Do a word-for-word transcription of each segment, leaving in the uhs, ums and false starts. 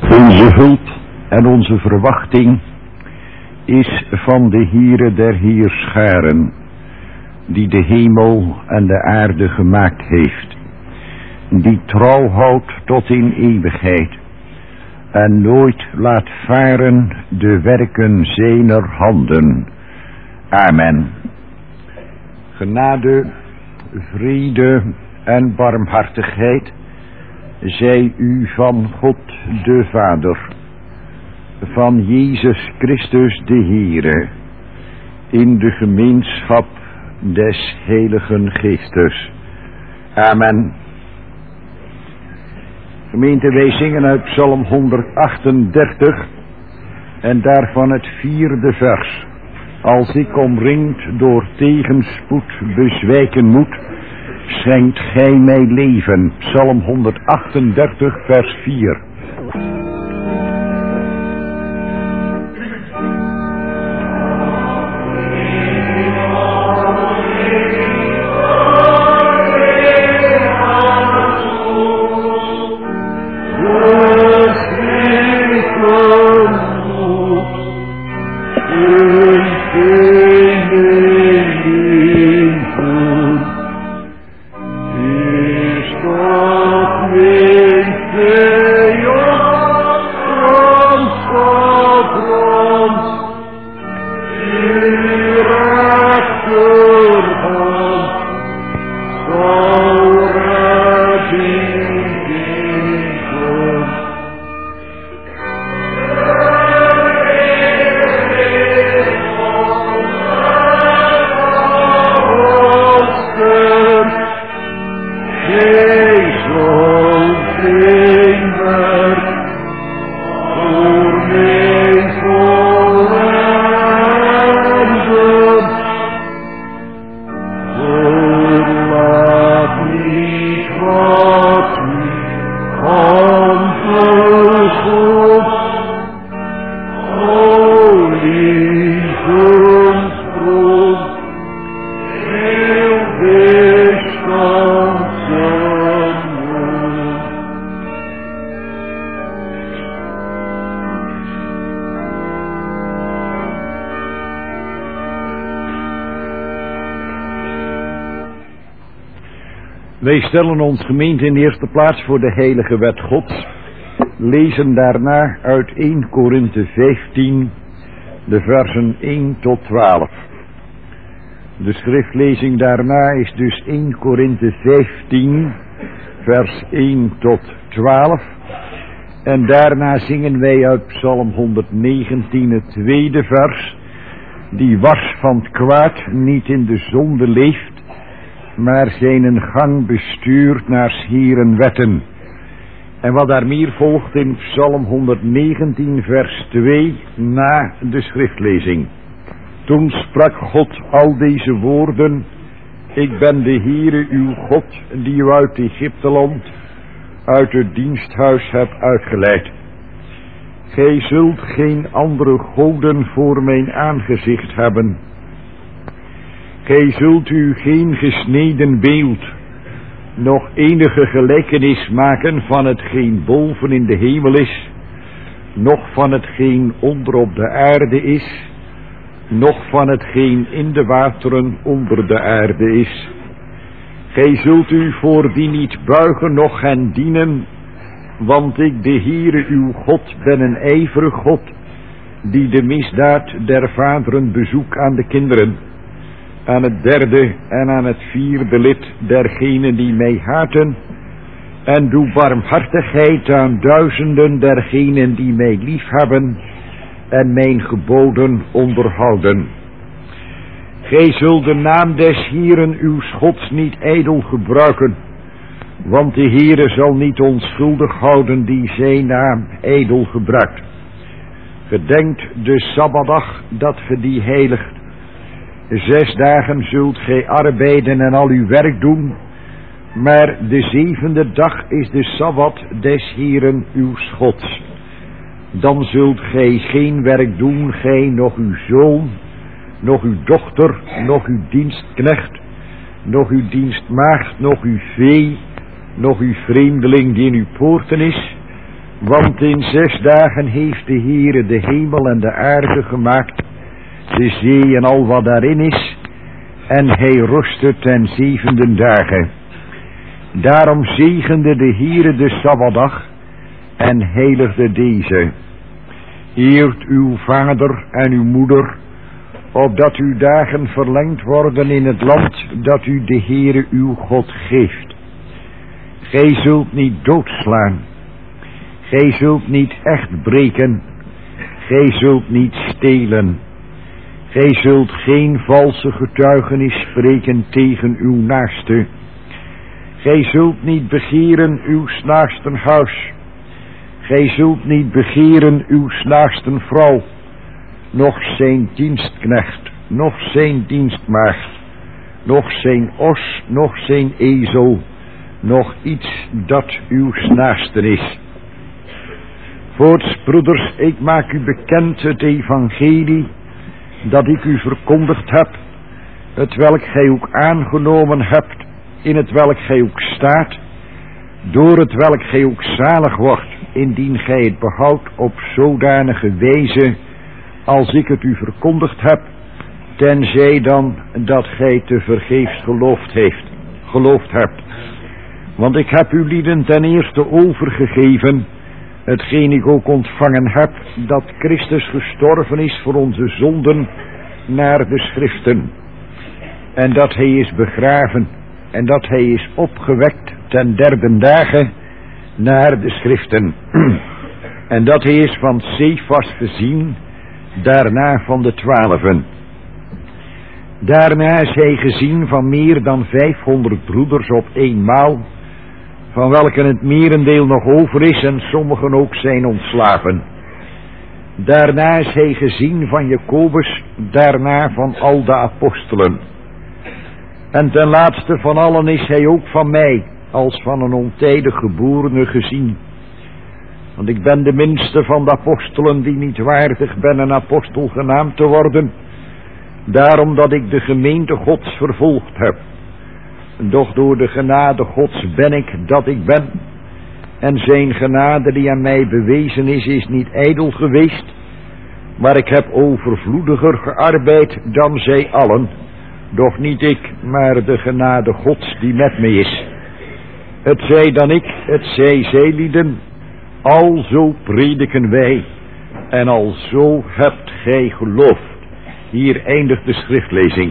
Onze hulp en onze verwachting is van de Heere der Heerscharen, die de hemel en de aarde gemaakt heeft, die trouw houdt tot in eeuwigheid en nooit laat varen de werken zijner handen. Amen. Genade, vrede en barmhartigheid zij u van God de Vader, van Jezus Christus de Heere, in de gemeenschap des Heiligen Geestes. Amen. Gemeente, wij zingen uit Psalm honderdachtendertig en daarvan het vierde vers. Als ik omringd door tegenspoed bezwijken moet, schenkt gij mij leven. Psalm honderdachtendertig vers vier. Wij stellen ons gemeente in de eerste plaats voor de heilige wet Gods, lezen daarna uit eerste Korinthe vijftien, de versen één tot twaalf. De schriftlezing daarna is dus eerste Korinthe vijftien, vers één tot twaalf. En daarna zingen wij uit Psalm honderdnegentien, het tweede vers, die wars van het kwaad niet in de zonde leeft, maar zijn gang bestuurt naar 's Heeren wetten. En wat daar meer volgt in Psalm honderdnegentien vers twee na de schriftlezing. Toen sprak God al deze woorden: ik ben de Heere uw God, die u uit Egypteland, uit het diensthuis hebt uitgeleid. Gij zult geen andere goden voor mijn aangezicht hebben. Gij zult u geen gesneden beeld, nog enige gelijkenis maken van hetgeen boven in de hemel is, noch van hetgeen onder op de aarde is, noch van hetgeen in de wateren onder de aarde is. Gij zult u voor die niet buigen, noch hen dienen, want ik, de Heere uw God, ben een ijverig God, die de misdaad der vaderen bezoekt aan de kinderen, aan het derde en aan het vierde lid dergenen die mij haten, en doe barmhartigheid aan duizenden dergenen die mij liefhebben en mijn geboden onderhouden. Gij zult de naam des Heeren uw Gods niet ijdel gebruiken, want de Heere zal niet onschuldig houden die zijn naam ijdel gebruikt. Gedenkt de Sabbatdag dat ge die heiligt. Zes dagen zult gij arbeiden en al uw werk doen, maar de zevende dag is de Sabbat des Heeren uw Gods. Dan zult gij geen werk doen, gij, nog uw zoon, nog uw dochter, nog uw dienstknecht, nog uw dienstmaagd, nog uw vee, nog uw vreemdeling die in uw poorten is, Want in zes dagen heeft de Heere de hemel en de aarde gemaakt, de zee en al wat daarin is, en hij rustte ten zevende dagen. Daarom zegende de Heere de Sabbatdag en heiligde deze. Eert uw vader en uw moeder, opdat uw dagen verlengd worden in het land dat u de Heere uw God geeft. Gij zult niet doodslaan. Gij zult niet echt breken. Gij zult niet stelen. Gij zult geen valse getuigenis spreken tegen uw naaste. Gij zult niet begeren uw naasten huis. Gij zult niet begeren uw naasten vrouw, noch zijn dienstknecht, noch zijn dienstmaagd, noch zijn os, noch zijn ezel, noch iets dat uw naasten is. Voorts, broeders, ik maak u bekend het evangelie dat ik u verkondigd heb, het welk gij ook aangenomen hebt, in het welk gij ook staat, door het welk gij ook zalig wordt, indien gij het behoudt op zodanige wijze als ik het u verkondigd heb, tenzij dan dat gij te vergeefs geloofd heeft, geloofd hebt. Want ik heb u lieden ten eerste overgegeven, hetgeen ik ook ontvangen heb, dat Christus gestorven is voor onze zonden naar de schriften, en dat hij is begraven, en dat hij is opgewekt ten derde dagen naar de schriften, en dat hij is van Cephas gezien, daarna van de twaalfen. Daarna is hij gezien van meer dan vijfhonderd broeders op eenmaal, van welken het merendeel nog over is en sommigen ook zijn ontslapen. Daarna is hij gezien van Jacobus, daarna van al de apostelen. En ten laatste van allen is hij ook van mij, als van een ontijdig geborene gezien. Want ik ben de minste van de apostelen die niet waardig ben een apostel genaamd te worden, daarom dat ik de gemeente Gods vervolgd heb. Doch door de genade Gods ben ik dat ik ben, en zijn genade die aan mij bewezen is, is niet ijdel geweest, maar ik heb overvloediger gearbeid dan zij allen, doch niet ik, maar de genade Gods die met mij is. Het zij dan ik, het zij zij lieden, alzo prediken wij, en alzo hebt gij geloofd. Hier eindigt de schriftlezing.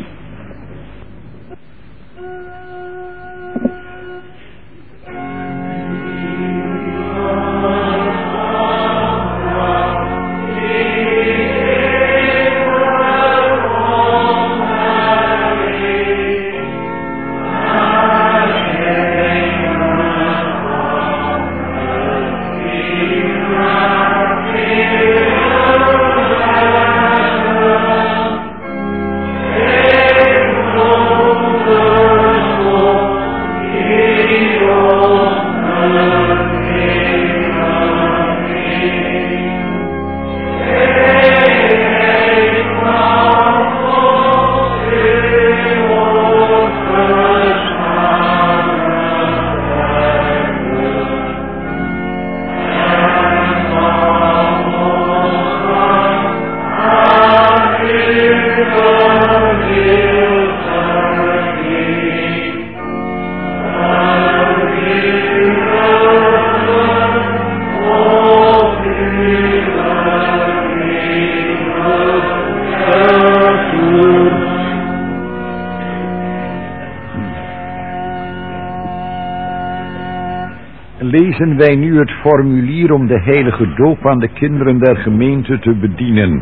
Lezen wij nu het formulier om de heilige doop aan de kinderen der gemeente te bedienen.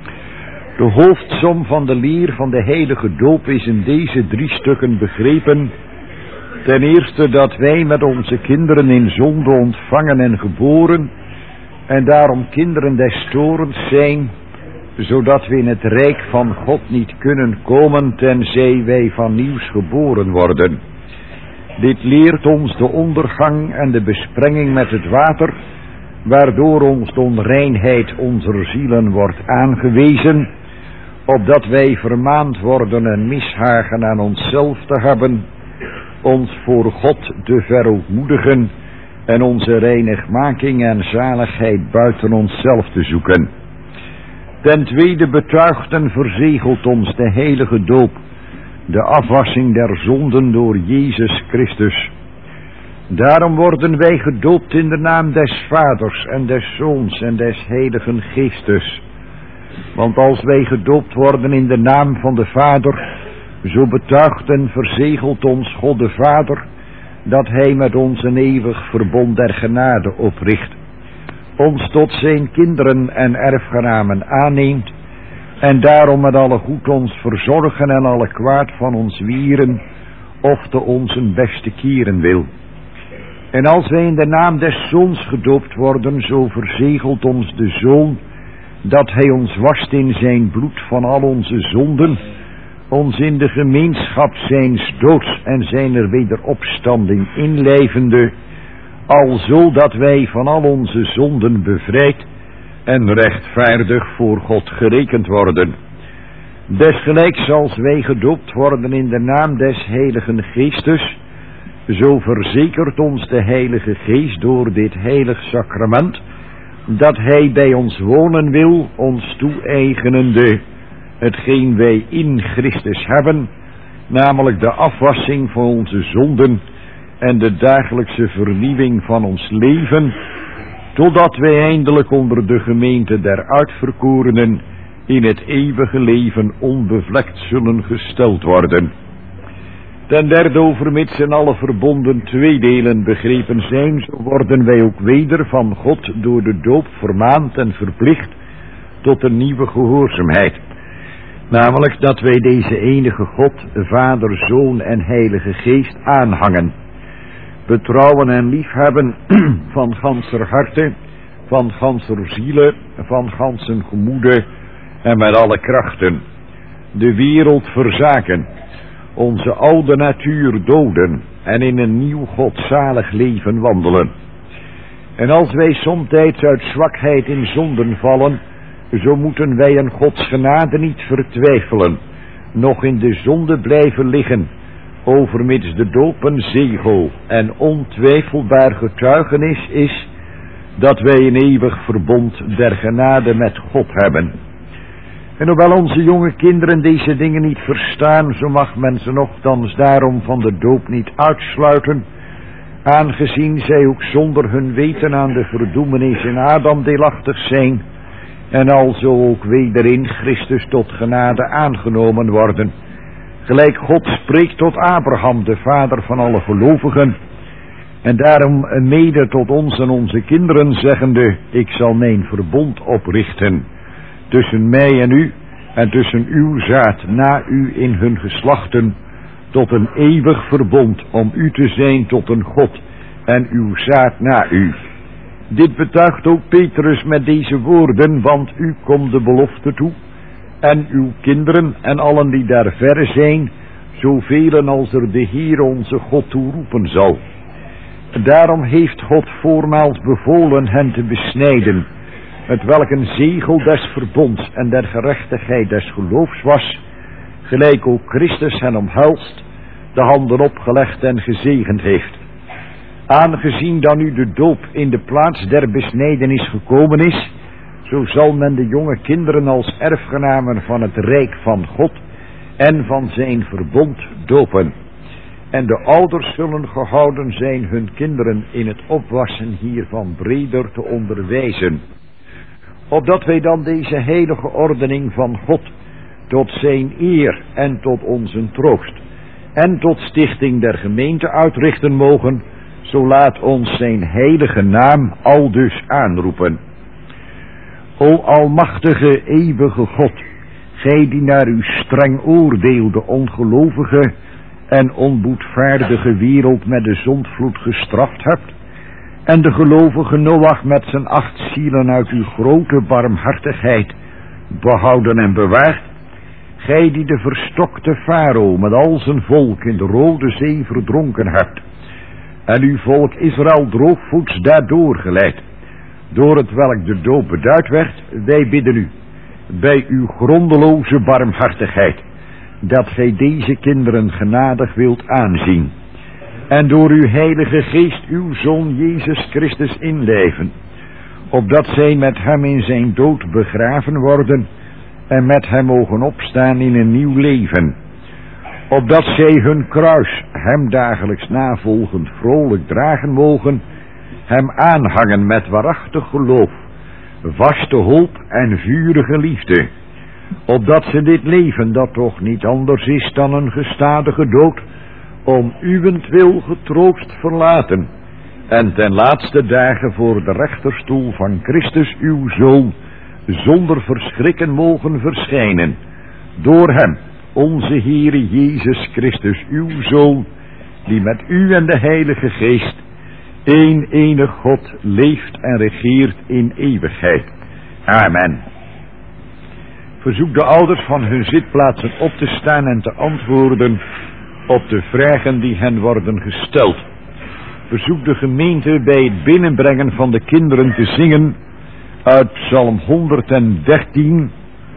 De hoofdsom van de leer van de heilige doop is in deze drie stukken begrepen. Ten eerste dat wij met onze kinderen in zonde ontvangen en geboren, en daarom kinderen des torens zijn, zodat we in het rijk van God niet kunnen komen tenzij wij van nieuws geboren worden. Dit leert ons de ondergang en de besprenging met het water, waardoor ons de onreinheid onze zielen wordt aangewezen, opdat wij vermaand worden en mishagen aan onszelf te hebben, ons voor God te verootmoedigen en onze reinigmaking en zaligheid buiten onszelf te zoeken. Ten tweede betuigt en verzegelt ons de heilige doop, de afwassing der zonden door Jezus Christus. Daarom worden wij gedoopt in de naam des Vaders en des Zoons en des Heiligen Geestes. Want als wij gedoopt worden in de naam van de Vader, zo betuigt en verzegelt ons God de Vader, dat Hij met ons een eeuwig verbond der genade opricht, ons tot zijn kinderen en erfgenamen aanneemt, en daarom met alle goed ons verzorgen en alle kwaad van ons wieren, of te onze beste keren wil. En als wij in de naam des Zoons gedoopt worden, zo verzegelt ons de Zoon, dat Hij ons wast in zijn bloed van al onze zonden, ons in de gemeenschap zijns doods en zijner wederopstanding inlijvende, alzo dat wij van al onze zonden bevrijd en rechtvaardig voor God gerekend worden. Desgelijks als wij gedoopt worden in de naam des Heiligen Geestes, zo verzekert ons de Heilige Geest door dit heilig sacrament, dat Hij bij ons wonen wil, ons toe-eigenende hetgeen wij in Christus hebben, namelijk de afwassing van onze zonden en de dagelijkse vernieuwing van ons leven, totdat wij eindelijk onder de gemeente der uitverkorenen in het eeuwige leven onbevlekt zullen gesteld worden. Ten derde, overmits in alle verbonden twee delen begrepen zijn, zo worden wij ook weder van God door de doop vermaand en verplicht tot een nieuwe gehoorzaamheid. Namelijk dat wij deze enige God, Vader, Zoon en Heilige Geest aanhangen, betrouwen en liefhebben van ganser harte, van ganser ziele, van gansen gemoede en met alle krachten. De wereld verzaken, onze oude natuur doden en in een nieuw godzalig leven wandelen. En als wij somtijds uit zwakheid in zonden vallen, zo moeten wij in Gods genade niet vertwijfelen, nog in de zonde blijven liggen, overmits de doop een zegel en ontwijfelbaar getuigenis is, dat wij een eeuwig verbond der genade met God hebben. En hoewel onze jonge kinderen deze dingen niet verstaan, zo mag men ze nochtans daarom van de doop niet uitsluiten, aangezien zij ook zonder hun weten aan de verdoemenis in Adam deelachtig zijn, en alzo ook weder in Christus tot genade aangenomen worden. Gelijk God spreekt tot Abraham, de vader van alle gelovigen, en daarom mede tot ons en onze kinderen, zeggende: ik zal mijn verbond oprichten tussen mij en u, en tussen uw zaad na u in hun geslachten, tot een eeuwig verbond, om u te zijn tot een God, en uw zaad na u. Dit betuigt ook Petrus met deze woorden, want u komt de belofte toe, en uw kinderen en allen die daar verre zijn, zoveel als er de Heer onze God toe roepen zal. Daarom heeft God voormaals bevolen hen te besnijden, het welk een zegel des verbonds en der gerechtigheid des geloofs was, gelijk ook Christus hen omhelst, de handen opgelegd en gezegend heeft. Aangezien dan nu de doop in de plaats der besnijdenis gekomen is, zo zal men de jonge kinderen als erfgenamen van het rijk van God en van zijn verbond dopen. En de ouders zullen gehouden zijn hun kinderen in het opwassen hiervan breder te onderwijzen, opdat wij dan deze heilige ordening van God tot zijn eer en tot onze troost en tot stichting der gemeente uitrichten mogen, zo laat ons zijn heilige naam aldus aanroepen. O almachtige eeuwige God, gij die naar uw streng oordeel de ongelovige en onboedvaardige wereld met de zondvloed gestraft hebt, en de gelovige Noach met zijn acht zielen uit uw grote barmhartigheid behouden en bewaard, gij die de verstokte farao met al zijn volk in de Rode Zee verdronken hebt, en uw volk Israël droogvoets daardoor geleid, door het welk de doop beduid werd, wij bidden u, bij uw grondeloze barmhartigheid, dat gij deze kinderen genadig wilt aanzien, en door uw heilige geest uw Zoon Jezus Christus inleven, opdat zij met hem in zijn dood begraven worden en met hem mogen opstaan in een nieuw leven, opdat zij hun kruis hem dagelijks navolgend vrolijk dragen mogen, hem aanhangen met waarachtig geloof, vaste hoop en vurige liefde, opdat ze dit leven, dat toch niet anders is dan een gestadige dood, om uwentwil getroost verlaten, en ten laatste dagen voor de rechterstoel van Christus uw Zoon zonder verschrikken mogen verschijnen, door hem, onze Heere Jezus Christus uw Zoon, die met u en de Heilige Geest één enig God leeft en regeert in eeuwigheid. Amen. Verzoek de ouders van hun zitplaatsen op te staan en te antwoorden op de vragen die hen worden gesteld. Verzoek de gemeente bij het binnenbrengen van de kinderen te zingen uit Psalm honderddertien,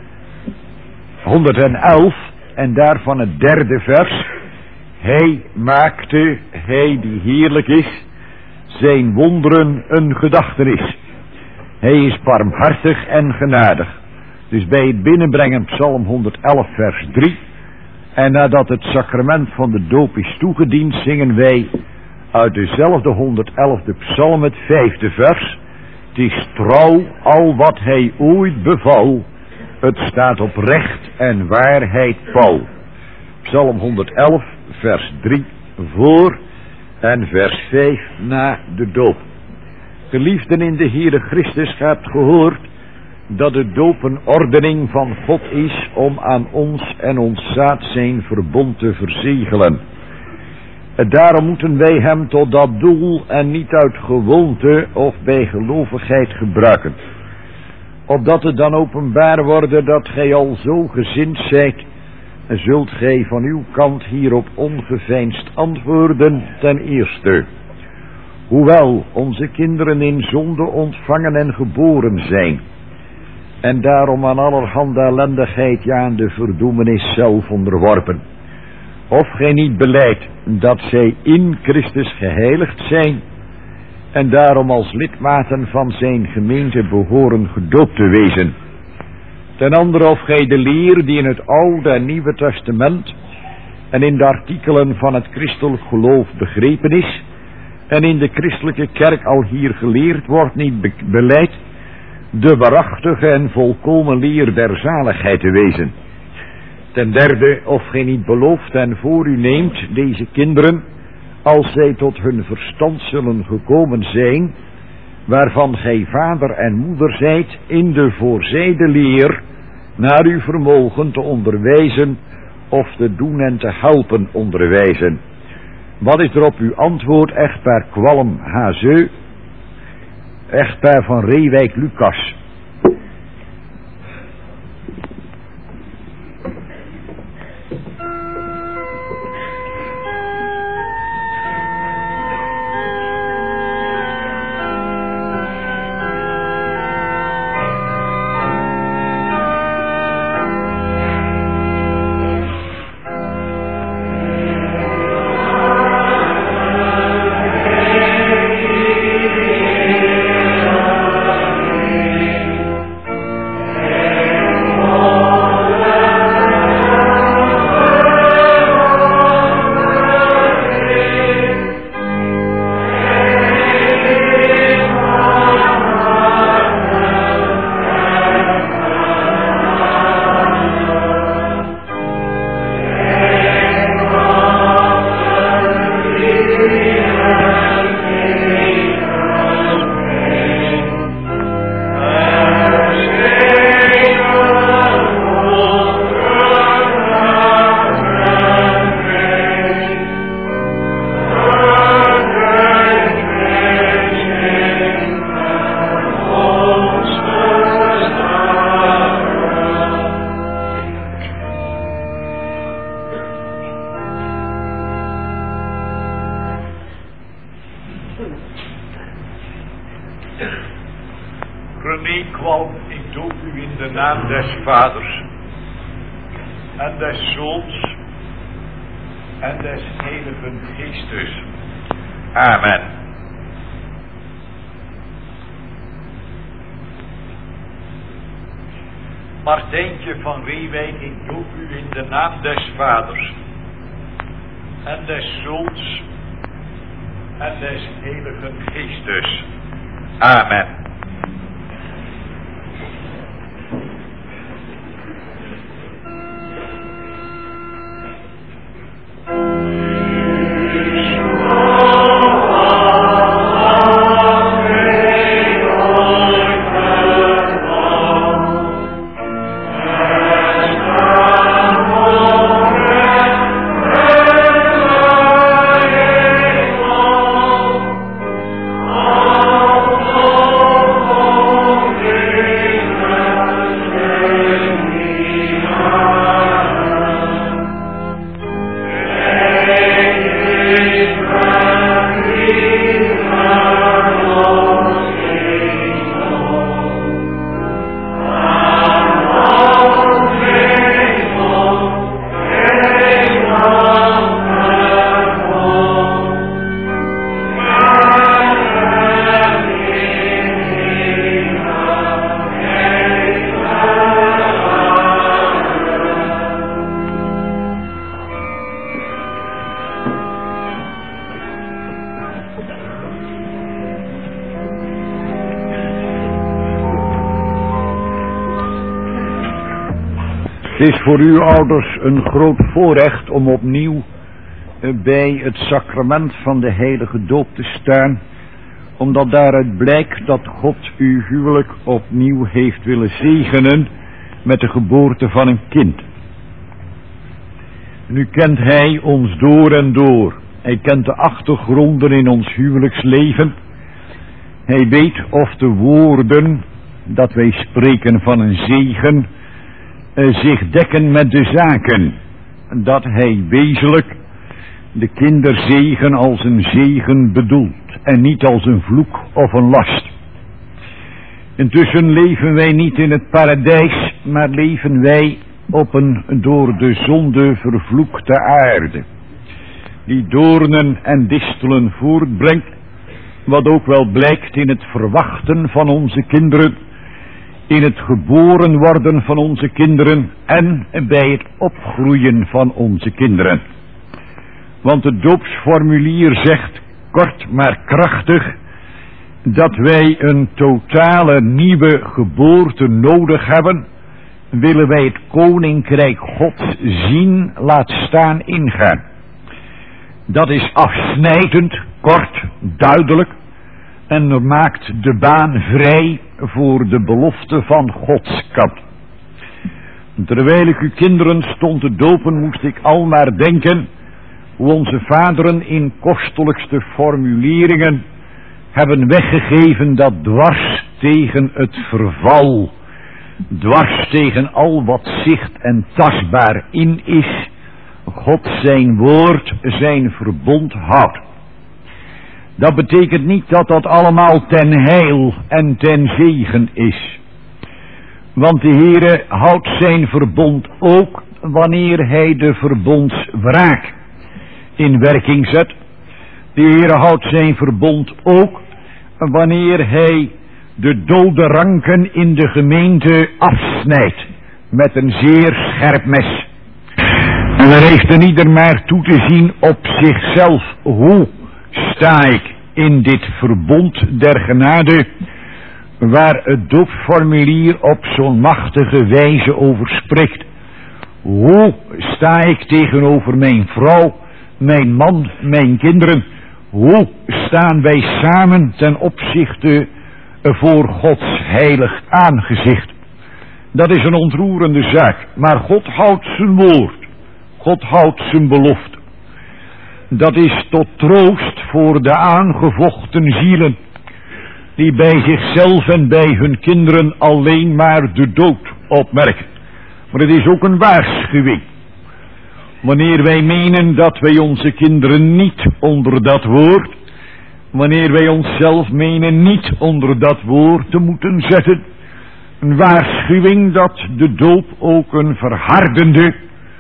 honderdelf en daarvan het derde vers. Hij maakte, hij die heerlijk is, zijn wonderen een gedachtenis. Hij is barmhartig en genadig. Dus bij het binnenbrengen Psalm honderdelf vers drie. En nadat het sacrament van de doop is toegediend, zingen wij uit dezelfde honderdelfde psalm het vijfde vers. Het is trouw al wat hij ooit beval. Het staat op recht en waarheid pal. Psalm honderdelf vers drie voor en vers vijf na de doop. Geliefden in de Heere Christus, hebt gehoord dat de doop een ordening van God is om aan ons en ons zaad zijn verbond te verzegelen. En daarom moeten wij hem tot dat doel en niet uit gewoonte of bij gelovigheid gebruiken. Opdat het dan openbaar worden dat gij al zo gezind zijt, en zult gij van uw kant hierop ongeveinsd antwoorden. Ten eerste, hoewel onze kinderen in zonde ontvangen en geboren zijn, en daarom aan allerhande ellendigheid, ja aan de verdoemenis zelf onderworpen, of gij niet belijdt dat zij in Christus geheiligd zijn, en daarom als lidmaten van zijn gemeente behoren gedoopt te wezen. Ten andere, of gij de leer die in het Oude en Nieuwe Testament en in de artikelen van het christelijk geloof begrepen is en in de christelijke kerk al hier geleerd wordt, niet be- belijdt, de waarachtige en volkomen leer der zaligheid te wezen. Ten derde, of gij niet belooft en voor u neemt deze kinderen, als zij tot hun verstand zullen gekomen zijn, waarvan gij vader en moeder zijt, in de voorzijde leer naar uw vermogen te onderwijzen of te doen en te helpen onderwijzen. Wat is er op uw antwoord, echtpaar Kwalm Hazeu, echtpaar van Reewijk Lucas? René Kwalm, ik doop u in de naam des Vaders en des Zoons en des Heiligen Geestes. Amen. Martijntje van Reewijk, ik doop u in de naam des Vaders en des Zoons en des Heiligen Geestes. Amen. Het is voor uw ouders een groot voorrecht om opnieuw bij het sacrament van de heilige doop te staan, omdat daaruit blijkt dat God uw huwelijk opnieuw heeft willen zegenen met de geboorte van een kind. Nu kent hij ons door en door. Hij kent de achtergronden in ons huwelijksleven. Hij weet of de woorden dat wij spreken van een zegen zich dekken met de zaken, dat hij wezenlijk de kinderzegen als een zegen bedoelt en niet als een vloek of een last. Intussen leven wij niet in het paradijs, maar leven wij op een door de zonde vervloekte aarde, die doornen en distelen voortbrengt, wat ook wel blijkt in het verwachten van onze kinderen, in het geboren worden van onze kinderen en bij het opgroeien van onze kinderen. Want het doopsformulier zegt, kort maar krachtig, dat wij een totale nieuwe geboorte nodig hebben, willen wij het koninkrijk Gods zien, laat staan, ingaan. Dat is afsnijdend, kort, duidelijk, en maakt de baan vrij voor de belofte van Gods kant. Terwijl ik uw kinderen stond te dopen, moest ik al maar denken hoe onze vaderen in kostelijkste formuleringen hebben weggegeven dat dwars tegen het verval, dwars tegen al wat zicht en tastbaar in is, God zijn woord, zijn verbond houdt. Dat betekent niet dat dat allemaal ten heil en ten zegen is. Want de Heere houdt zijn verbond ook wanneer hij de verbondswraak in werking zet. De Heere houdt zijn verbond ook wanneer hij de dode ranken in de gemeente afsnijdt met een zeer scherp mes. En er heeft er ieder maar toe te zien op zichzelf. Hoe sta ik in dit verbond der genade, waar het doopformulier op zo'n machtige wijze over spreekt? Hoe sta ik tegenover mijn vrouw, mijn man, mijn kinderen? Hoe staan wij samen ten opzichte voor Gods heilig aangezicht? Dat is een ontroerende zaak, maar God houdt zijn woord. God houdt zijn belofte. Dat is tot troost voor de aangevochten zielen, die bij zichzelf en bij hun kinderen alleen maar de dood opmerken. Maar het is ook een waarschuwing. Wanneer wij menen dat wij onze kinderen niet onder dat woord, wanneer wij onszelf menen niet onder dat woord te moeten zetten, een waarschuwing dat de doop ook een verhardende,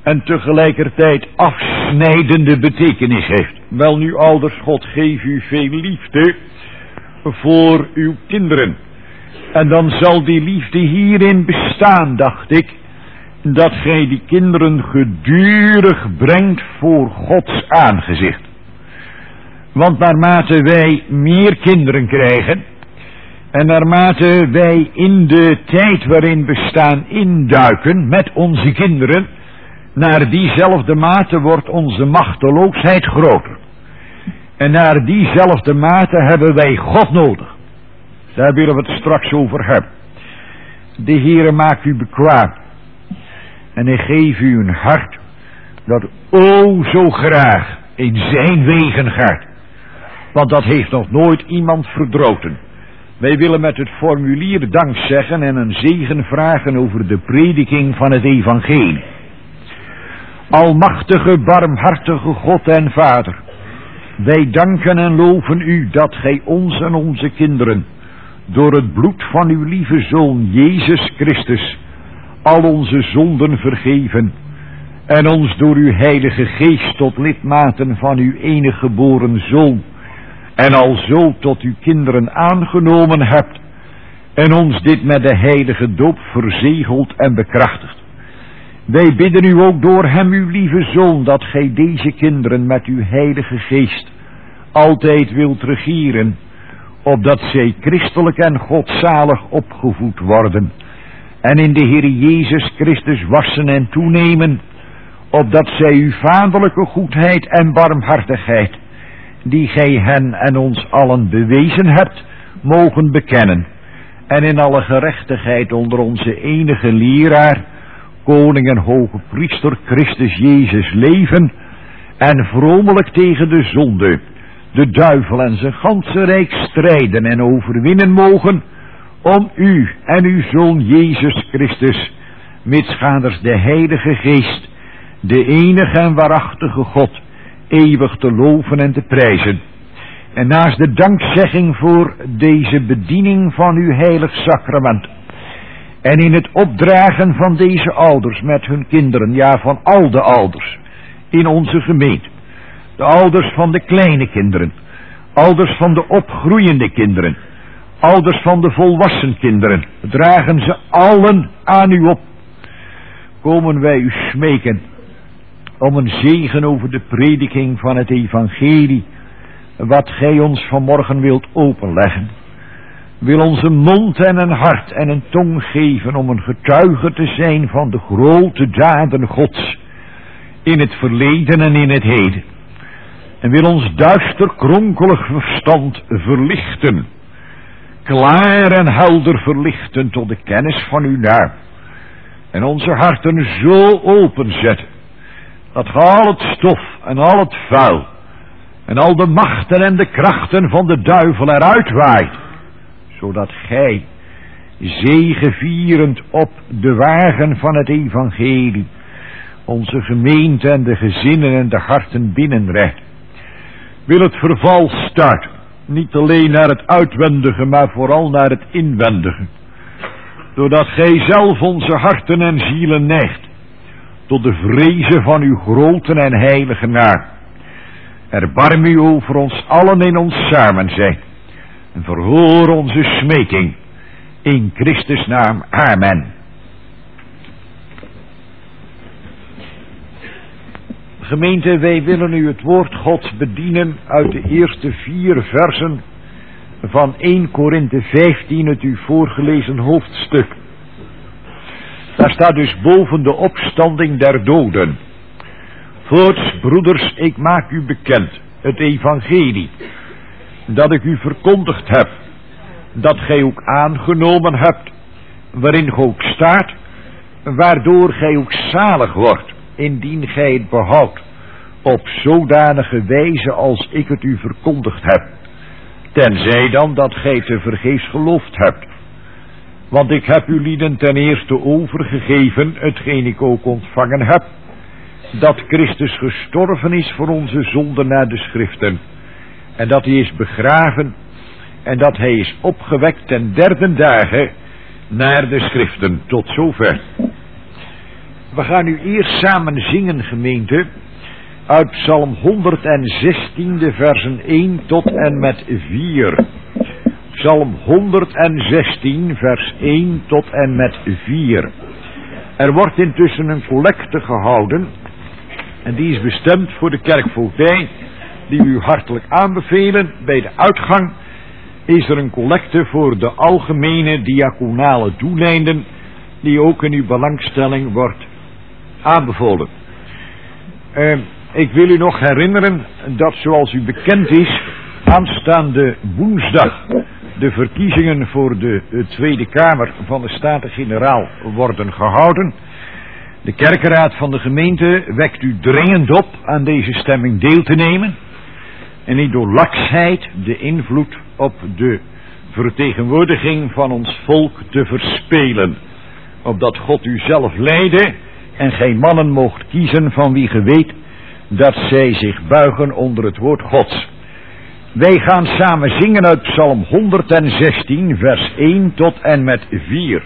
en tegelijkertijd afsnijdende betekenis heeft. Wel nu, ouders, God geef u veel liefde voor uw kinderen. En dan zal die liefde hierin bestaan, dacht ik, dat gij die kinderen gedurig brengt voor Gods aangezicht. Want naarmate wij meer kinderen krijgen, en naarmate wij in de tijd waarin we staan induiken met onze kinderen, naar diezelfde mate wordt onze machteloosheid groter. En naar diezelfde mate hebben wij God nodig. Daar willen we het straks over hebben. De Heere maakt u bekwaam. En hij geeft u een hart dat o zo graag in zijn wegen gaat. Want dat heeft nog nooit iemand verdroten. Wij willen met het formulier dank zeggen en een zegen vragen over de prediking van het evangelie. Almachtige, barmhartige God en Vader, wij danken en loven u dat gij ons en onze kinderen door het bloed van uw lieve Zoon Jezus Christus al onze zonden vergeven en ons door uw Heilige Geest tot lidmaten van uw enige geboren Zoon en alzo tot uw kinderen aangenomen hebt en ons dit met de heilige doop verzegeld en bekrachtigd. Wij bidden u ook door hem, uw lieve Zoon, dat gij deze kinderen met uw Heilige Geest altijd wilt regeren, opdat zij christelijk en godzalig opgevoed worden en in de Heer Jezus Christus wassen en toenemen, opdat zij uw vaderlijke goedheid en barmhartigheid, die gij hen en ons allen bewezen hebt, mogen bekennen en in alle gerechtigheid onder onze enige leraar, koning en hoge priester Christus Jezus leven en vromelijk tegen de zonde, de duivel en zijn ganse rijk strijden en overwinnen mogen, om u en uw Zoon Jezus Christus, mitsgaders de Heilige Geest, de enige en waarachtige God, eeuwig te loven en te prijzen. En naast de dankzegging voor deze bediening van uw heilig sacrament, en in het opdragen van deze ouders met hun kinderen, ja van al de ouders in onze gemeente, de ouders van de kleine kinderen, ouders van de opgroeiende kinderen, ouders van de volwassen kinderen, dragen ze allen aan u op, komen wij u smeken om een zegen over de prediking van het evangelie, wat gij ons vanmorgen wilt openleggen. Wil onze mond en een hart en een tong geven om een getuige te zijn van de grote daden Gods in het verleden en in het heden. En wil ons duister kronkelig verstand verlichten, klaar en helder verlichten tot de kennis van uw naam. En onze harten zo openzetten, dat ge al het stof en al het vuil en al de machten en de krachten van de duivel eruit waait, zodat gij, zegevierend op de wagen van het evangelie, onze gemeente en de gezinnen en de harten binnenrijdt. Wil het verval starten, niet alleen naar het uitwendige, maar vooral naar het inwendige, doordat gij zelf onze harten en zielen neigt tot de vrezen van uw grote en heilige naam. Erbarm u over ons allen in ons samen zijn. En verhoor onze smeking. In Christus naam. Amen. Gemeente, wij willen u het woord Gods bedienen uit de eerste vier versen van eerste Korinthe vijftien, het u voorgelezen hoofdstuk. Daar staat dus boven de opstanding der doden. Voorts, broeders, ik maak u bekend het evangelie, dat ik u verkondigd heb, dat gij ook aangenomen hebt, waarin gij ook staat, waardoor gij ook zalig wordt, indien gij het behoudt, op zodanige wijze als ik het u verkondigd heb, tenzij dan dat gij te vergeefs geloofd hebt. Want ik heb u lieden ten eerste overgegeven, hetgeen ik ook ontvangen heb, dat Christus gestorven is voor onze zonden naar de schriften, en dat hij is begraven, en dat hij is opgewekt ten derde dagen naar de schriften, tot zover. We gaan nu eerst samen zingen, gemeente, uit Psalm honderdzestien, de versen één tot en met vier. Psalm honderdzestien, vers één tot en met vier. Er wordt intussen een collecte gehouden, en die is bestemd voor de kerkvoogdij, die u hartelijk aanbevelen. Bij de uitgang is er een collecte voor de algemene diaconale doeleinden, die ook in uw belangstelling wordt aanbevolen. Uh, ik wil u nog herinneren dat, zoals u bekend is, aanstaande woensdag de verkiezingen voor de, de Tweede Kamer van de Staten-Generaal worden gehouden. De kerkenraad van de gemeente wekt u dringend op aan deze stemming deel te nemen en niet door laksheid de invloed op de vertegenwoordiging van ons volk te verspelen, opdat God u zelf leide en geen mannen moogt kiezen van wie ge weet dat zij zich buigen onder het woord Gods. Wij gaan samen zingen uit Psalm honderdzestien, vers één tot en met vier.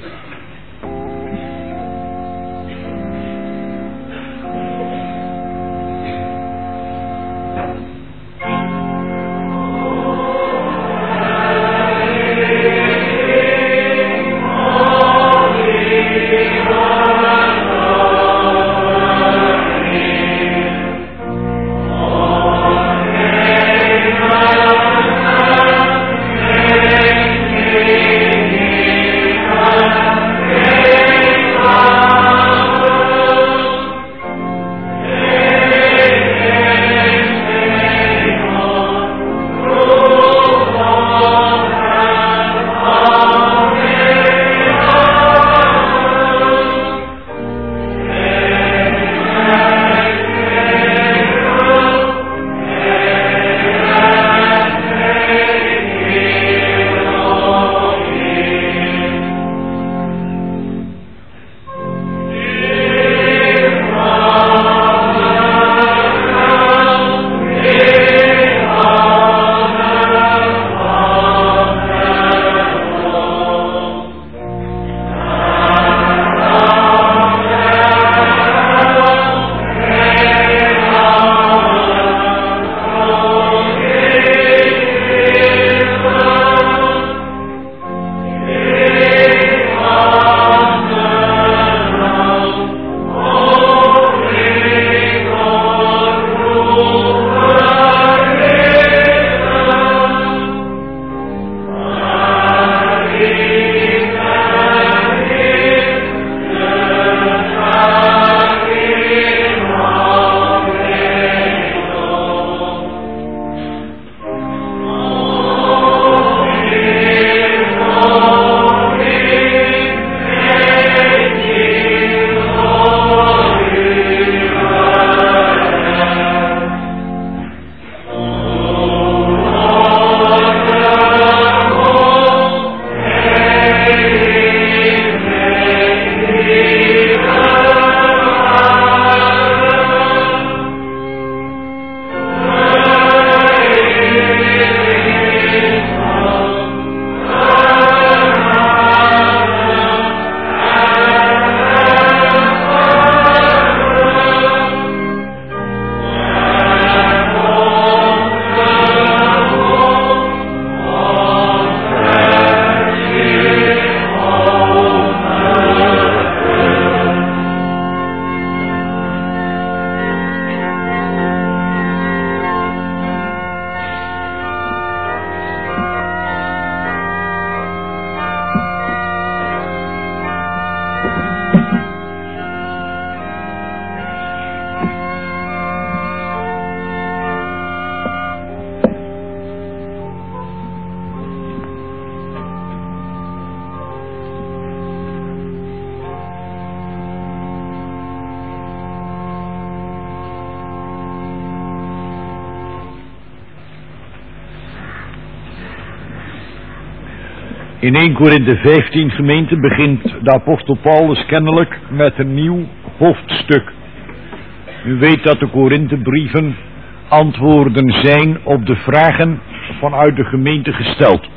In eerste Korinthe vijftien, gemeente, begint de apostel Paulus kennelijk met een nieuw hoofdstuk. U weet dat de Korinthebrieven antwoorden zijn op de vragen vanuit de gemeente gesteld.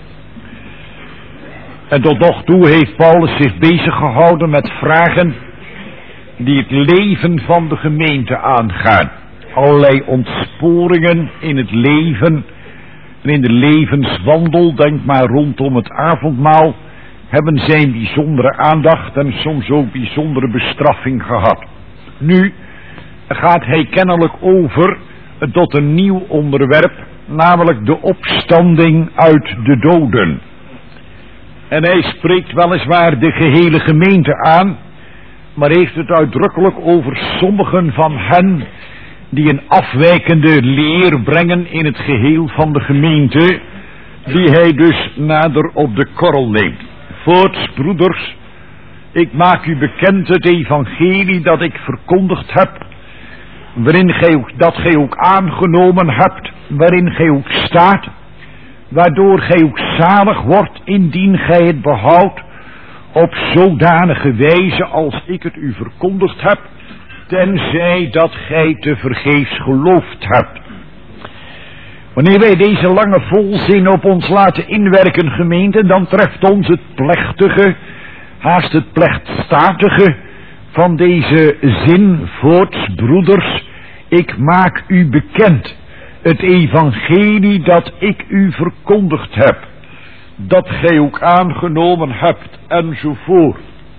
En tot nog toe heeft Paulus zich bezig gehouden met vragen die het leven van de gemeente aangaan. Allerlei ontsporingen in het leven en in de levenswandel, denk maar rondom het avondmaal, hebben zijn bijzondere aandacht en soms ook bijzondere bestraffing gehad. Nu gaat hij kennelijk over tot een nieuw onderwerp, namelijk de opstanding uit de doden. En hij spreekt weliswaar de gehele gemeente aan, maar heeft het uitdrukkelijk over sommigen van hen die een afwijkende leer brengen in het geheel van de gemeente, die hij dus nader op de korrel neemt. Voorts, broeders, ik maak u bekend het evangelie dat ik verkondigd heb, waarin gij ook, dat gij ook aangenomen hebt, waarin gij ook staat, waardoor gij ook zalig wordt indien gij het behoudt, op zodanige wijze als ik het u verkondigd heb, tenzij dat gij te vergeefs geloofd hebt. Wanneer wij deze lange volzin op ons laten inwerken, gemeente, dan treft ons het plechtige, haast het plechtstatige van deze zin voorts, broeders, ik maak u bekend het evangelie dat ik u verkondigd heb, dat gij ook aangenomen hebt, enzovoort.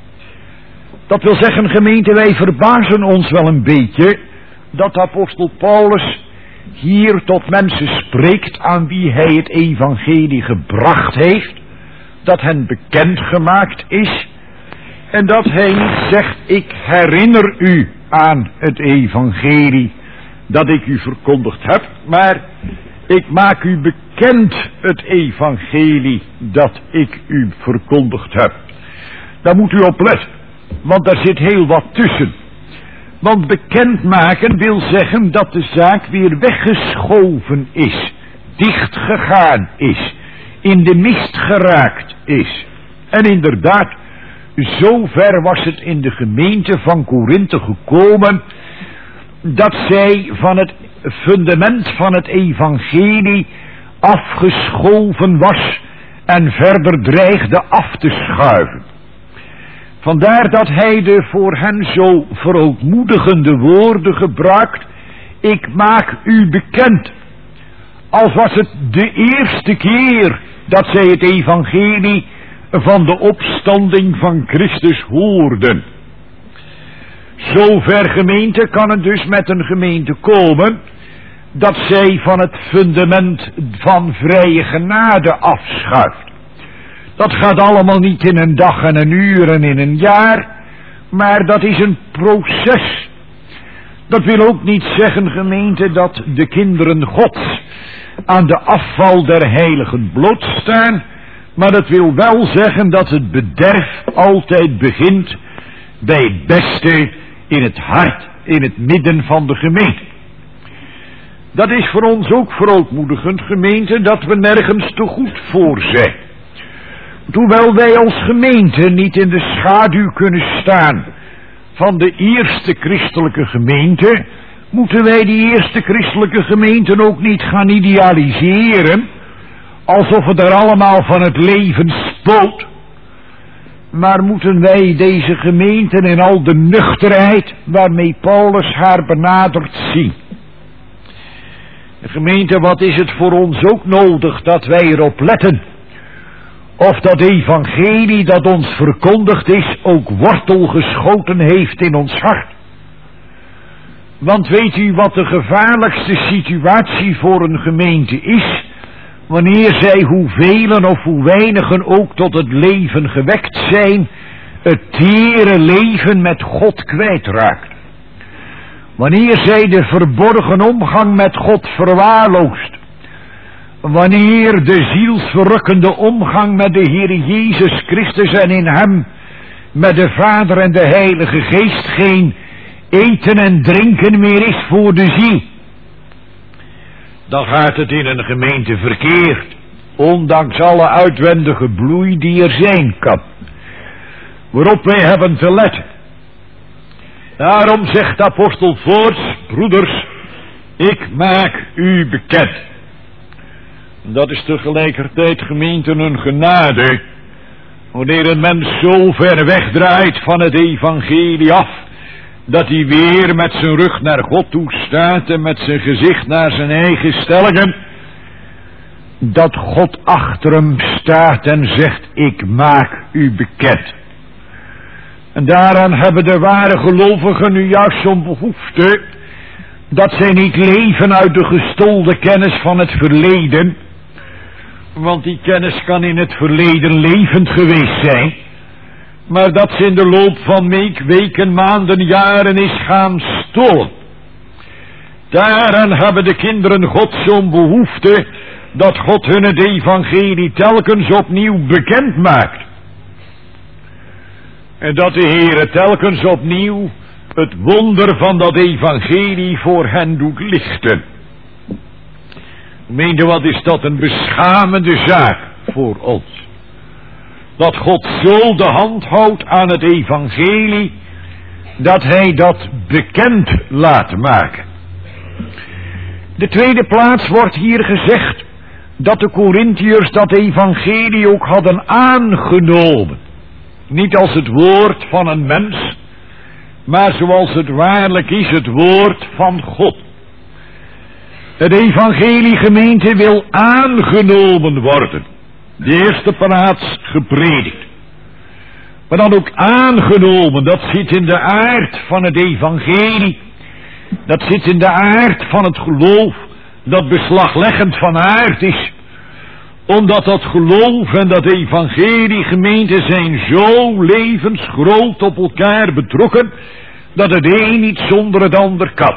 Dat wil zeggen, gemeente, wij verbazen ons wel een beetje dat apostel Paulus hier tot mensen spreekt aan wie hij het evangelie gebracht heeft, dat hen bekend gemaakt is, en dat hij niet zegt, ik herinner u aan het evangelie dat ik u verkondigd heb, maar ik maak u bekend het evangelie dat ik u verkondigd heb. Daar moet u op letten, want daar zit heel wat tussen. Want bekendmaken wil zeggen dat de zaak weer weggeschoven is, dichtgegaan is, in de mist geraakt is. En inderdaad, zover was het in de gemeente van Korinthe gekomen, dat zij van het fundament van het evangelie afgeschoven was en verder dreigde af te schuiven. Vandaar dat hij de voor hen zo verootmoedigende woorden gebruikt, ik maak u bekend. Als was het de eerste keer dat zij het evangelie van de opstanding van Christus hoorden. Zover, gemeente, kan het dus met een gemeente komen dat zij van het fundament van vrije genade afschuift. Dat gaat allemaal niet in een dag en een uur en in een jaar, maar dat is een proces. Dat wil ook niet zeggen, gemeente, dat de kinderen Gods aan de afval der heiligen blootstaan, maar dat wil wel zeggen dat het bederf altijd begint bij het beste in het hart, in het midden van de gemeente. Dat is voor ons ook verootmoedigend, gemeente, dat we nergens te goed voor zijn. Hoewel wij als gemeente niet in de schaduw kunnen staan van de eerste christelijke gemeente, moeten wij die eerste christelijke gemeenten ook niet gaan idealiseren, alsof het er allemaal van het leven spoot. Maar moeten wij deze gemeenten in al de nuchterheid waarmee Paulus haar benadert zien. De gemeente, wat is het voor ons ook nodig dat wij erop letten of dat evangelie dat ons verkondigd is ook wortel geschoten heeft in ons hart. Want weet u wat de gevaarlijkste situatie voor een gemeente is, wanneer zij, hoeveel of hoe weinigen ook tot het leven gewekt zijn, het tere leven met God kwijtraakt. Wanneer zij de verborgen omgang met God verwaarloost. Wanneer de zielsverrukkende omgang met de Heer Jezus Christus en in hem, met de Vader en de Heilige Geest, geen eten en drinken meer is voor de ziel. Dan gaat het in een gemeente verkeerd, ondanks alle uitwendige bloei die er zijn kan. Waarop wij hebben te letten. Daarom zegt de apostel voorts, broeders, ik maak u bekend. Dat is tegelijkertijd, gemeente, een genade, wanneer een mens zo ver wegdraait van het evangelie af dat hij weer met zijn rug naar God toe staat en met zijn gezicht naar zijn eigen stellingen, dat God achter hem staat en zegt, ik maak u bekend. En daaraan hebben de ware gelovigen nu juist zo'n behoefte, dat zij niet leven uit de gestolde kennis van het verleden, want die kennis kan in het verleden levend geweest zijn, maar dat ze in de loop van weken, maanden, jaren is gaan stolen. Daaraan hebben de kinderen God zo'n behoefte, dat God hun het evangelie telkens opnieuw bekend maakt. En dat de Heere telkens opnieuw het wonder van dat evangelie voor hen doet lichten. Meende, wat is dat een beschamende zaak voor ons. Dat God zo de hand houdt aan het evangelie, dat hij dat bekend laat maken. De tweede plaats wordt hier gezegd dat de Korintiërs dat evangelie ook hadden aangenomen. Niet als het woord van een mens, maar zoals het waarlijk is, het woord van God. Het evangelie, gemeente, wil aangenomen worden. De eerste plaats gepredikt. Maar dan ook aangenomen, dat zit in de aard van het evangelie. Dat zit in de aard van het geloof, dat beslagleggend van aard is. Omdat dat geloof en dat evangelie, gemeente, zijn zo levensgroot op elkaar betrokken, dat het een niet zonder het ander kan.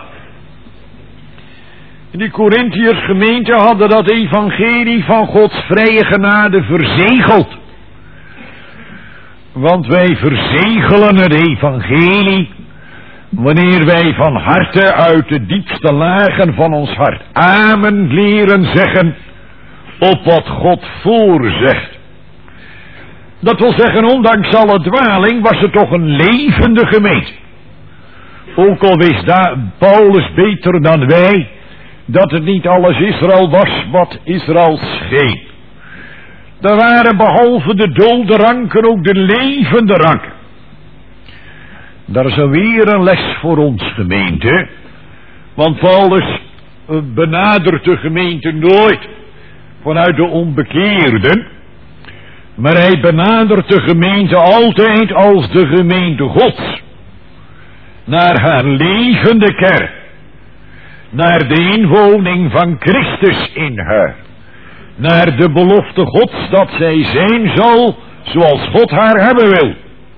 Die Korintiërs, gemeente, hadden dat evangelie van Gods vrije genade verzegeld. Want wij verzegelen het evangelie wanneer wij van harte uit de diepste lagen van ons hart amen leren zeggen op wat God voorzegt. Dat wil zeggen, ondanks alle dwaling was het toch een levende gemeente. Ook al wist daar Paulus beter dan wij dat het niet alles Israël was wat Israël scheen. Er waren behalve de dode ranken ook de levende ranken. Daar is alweer een les voor ons, gemeente. Want Paulus benadert de gemeente nooit vanuit de onbekeerden, maar hij benadert de gemeente altijd als de gemeente Gods. Naar haar levende kerk. Naar de inwoning van Christus in haar. Naar de belofte Gods dat zij zijn zal zoals God haar hebben wil.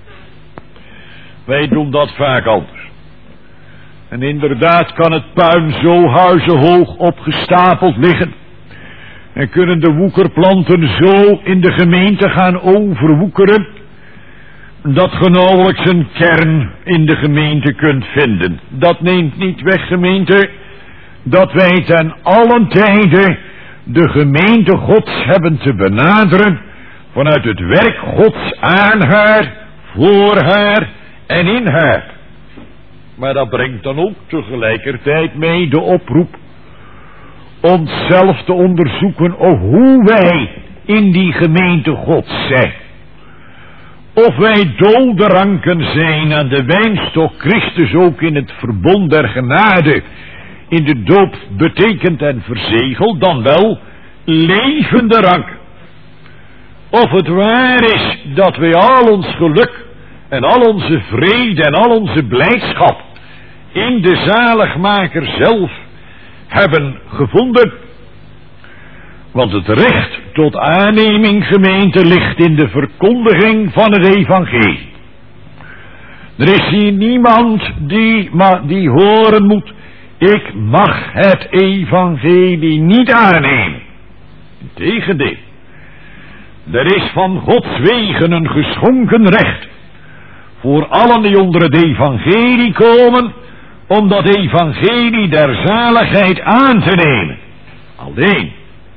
Wij doen dat vaak anders. En inderdaad kan het puin zo huizenhoog opgestapeld liggen. En kunnen de woekerplanten zo in de gemeente gaan overwoekeren, dat ge nauwelijks een kern in de gemeente kunt vinden. Dat neemt niet weg, gemeente, dat wij ten allen tijde de gemeente Gods hebben te benaderen vanuit het werk Gods aan haar, voor haar en in haar. Maar dat brengt dan ook tegelijkertijd mee de oproep onszelf te onderzoeken of hoe wij in die gemeente Gods zijn. Of wij dode ranken zijn aan de wijnstok Christus ook in het verbond der genade in de doop betekent en verzegeld, dan wel levende ranken. Of het waar is dat wij al ons geluk en al onze vrede en al onze blijdschap in de zaligmaker zelf hebben gevonden. Want het recht tot aanneming, gemeente, ligt in de verkondiging van het evangelie. Er is hier niemand die, maar die horen moet, ik mag het evangelie niet aannemen. Integendeel, er is van Gods wegen een geschonken recht voor allen die onder het evangelie komen, om dat evangelie der zaligheid aan te nemen. Alleen,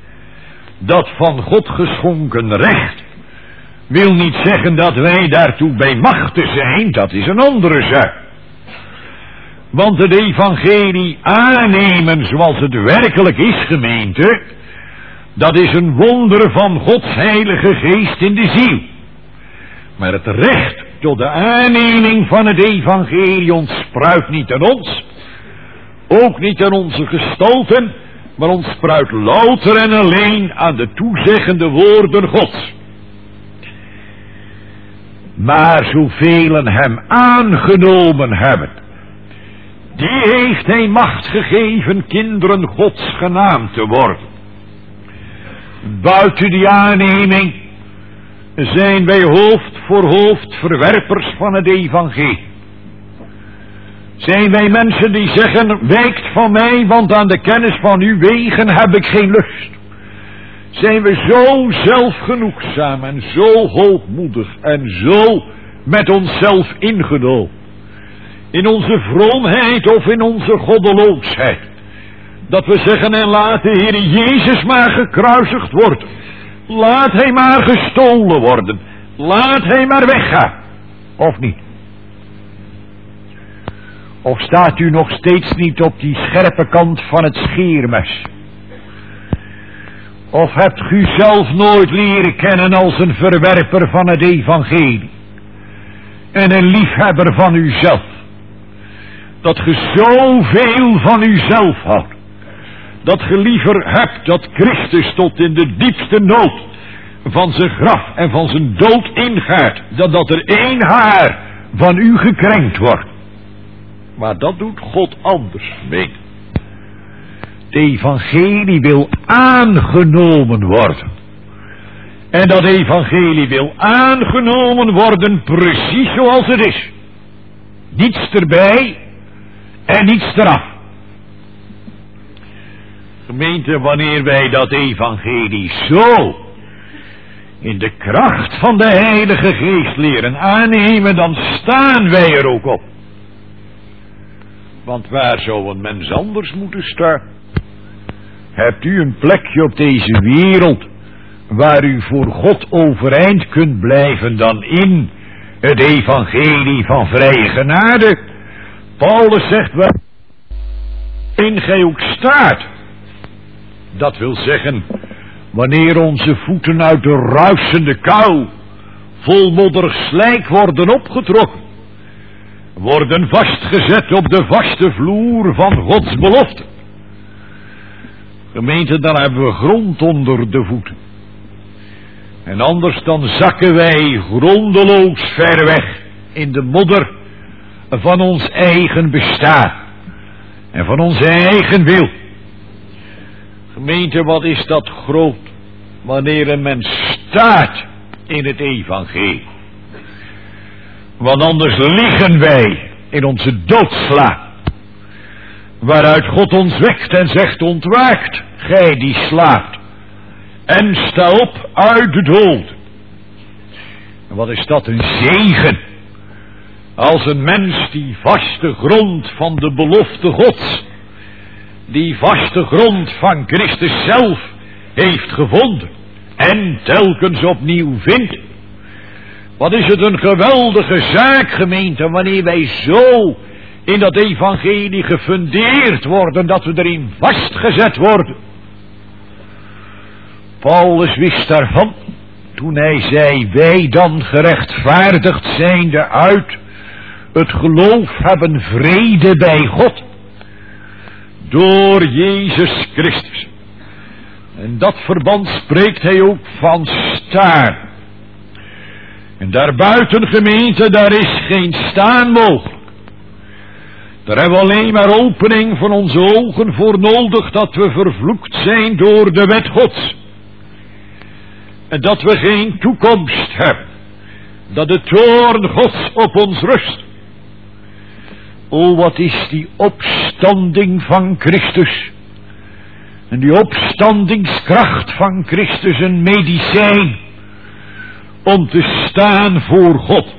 dat van God geschonken recht wil niet zeggen dat wij daartoe bij machten zijn, dat is een andere zaak. Want het evangelie aannemen zoals het werkelijk is, gemeente, dat is een wonder van Gods heilige geest in de ziel. Maar het recht tot de aanneming van het evangelie ontspruit niet aan ons, ook niet aan onze gestalten, maar ontspruit louter en alleen aan de toezeggende woorden Gods. Maar zoveel hem aangenomen hebben, die heeft hij macht gegeven kinderen Gods genaamd te worden. Buiten die aanneming zijn wij hoofd voor hoofd verwerpers van het evangelie. Zijn wij mensen die zeggen, wijkt van mij, want aan de kennis van uw wegen heb ik geen lust. Zijn we zo zelfgenoegzaam en zo hoogmoedig en zo met onszelf ingenomen, in onze vroomheid of in onze goddeloosheid, dat we zeggen, en laat de Heer Jezus maar gekruisigd worden. Laat hij maar gestolen worden. Laat hij maar weggaan. Of niet? Of staat u nog steeds niet op die scherpe kant van het scheermes? Of hebt u zelf nooit leren kennen als een verwerper van het evangelie? En een liefhebber van uzelf? Dat ge zoveel van uzelf houdt, dat ge liever hebt dat Christus tot in de diepste nood van zijn graf en van zijn dood ingaat, dan dat er één haar van u gekrenkt wordt. Maar dat doet God anders mee. Het evangelie wil aangenomen worden. En dat evangelie wil aangenomen worden precies zoals het is. Niets erbij en niets eraf. Gemeente, wanneer wij dat evangelie zo in de kracht van de Heilige Geest leren aannemen, dan staan wij er ook op. Want waar zou een mens anders moeten staan? Hebt u een plekje op deze wereld waar u voor God overeind kunt blijven dan in het evangelie van vrije genade? Paulus zegt, waarin gij ook staat. Dat wil zeggen, wanneer onze voeten uit de ruisende kou vol modderig slijk worden opgetrokken, worden vastgezet op de vaste vloer van Gods belofte. Gemeente, dan hebben we grond onder de voeten. En anders dan zakken wij grondeloos ver weg in de modder van ons eigen bestaan en van onze eigen wil. Gemeente, wat is dat groot wanneer een mens staat in het evangelie. Want anders liggen wij in onze doodslaap, waaruit God ons wekt en zegt, ontwaakt, gij die slaapt, en sta op uit de dood. En wat is dat een zegen, als een mens die vaste grond van de belofte Gods, die vaste grond van Christus zelf heeft gevonden en telkens opnieuw vindt. Wat is het een geweldige zaak, gemeente, wanneer wij zo in dat evangelie gefundeerd worden, dat we erin vastgezet worden. Paulus wist daarvan, toen hij zei, wij dan gerechtvaardigd zijnde uit het geloof hebben vrede bij God, door Jezus Christus. En dat verband spreekt hij ook van staan. En daarbuiten, gemeente, daar is geen staan mogelijk. Daar hebben we alleen maar opening van onze ogen voor nodig, dat we vervloekt zijn door de wet Gods. En dat we geen toekomst hebben. Dat de toorn Gods op ons rust. O, wat is die opstanding van Christus. En die opstandingskracht van Christus een medicijn om te staan voor God.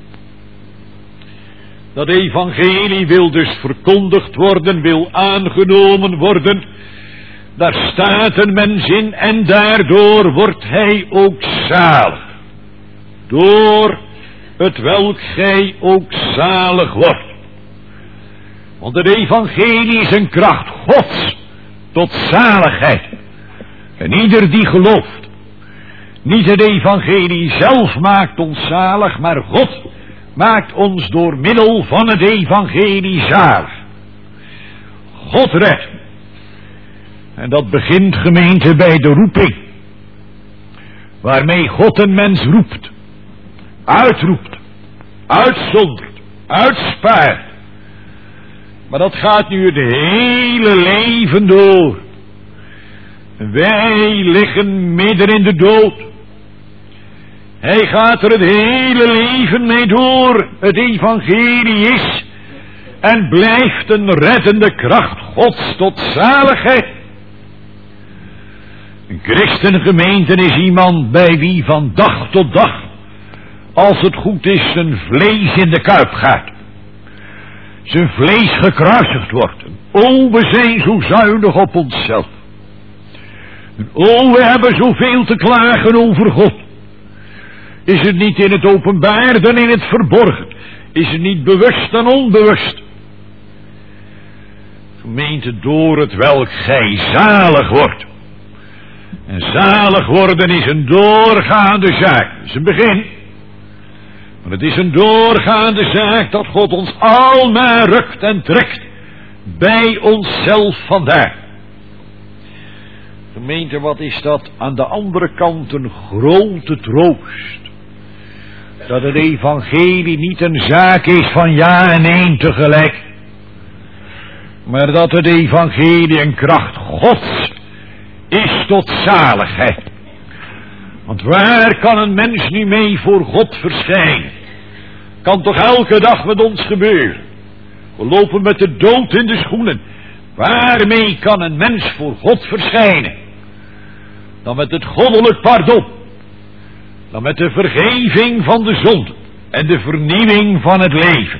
Dat evangelie wil dus verkondigd worden, wil aangenomen worden. Daar staat een mens in en daardoor wordt hij ook zalig. Door het welk gij ook zalig wordt. Want het evangelie is een kracht Gods tot zaligheid. En ieder die gelooft. Niet het evangelie zelf maakt ons zalig, maar God maakt ons door middel van het evangelie zalig. God redt. En dat begint, gemeente, bij de roeping. Waarmee God een mens roept. Uitroept. Uitzondert. Uitspaart. Maar dat gaat nu het hele leven door. Wij liggen midden in de dood. Hij gaat er het hele leven mee door. Het evangelie is en blijft een reddende kracht Gods tot zaligheid. Een christengemeente is iemand bij wie van dag tot dag, als het goed is, zijn vlees in de kuip gaat. Zijn vlees gekruisigd wordt. O, we zijn zo zuinig op onszelf. O, we hebben zoveel te klagen over God. Is het niet in het openbaar dan in het verborgen? Is het niet bewust dan onbewust? Gemeente, door het welk gij zalig wordt. En zalig worden is een doorgaande zaak. Het is een begin. Maar het is een doorgaande zaak dat God ons almaar rukt en trekt bij onszelf vandaan. Gemeente, wat is dat aan de andere kant een grote troost. Dat het evangelie niet een zaak is van ja en nee tegelijk. Maar dat het evangelie een kracht Gods is tot zaligheid. Want waar kan een mens nu mee voor God verschijnen? Kan toch elke dag met ons gebeuren. We lopen met de dood in de schoenen. Waarmee kan een mens voor God verschijnen? Dan met het goddelijk pardon. Dan met de vergeving van de zonde. En de vernieuwing van het leven.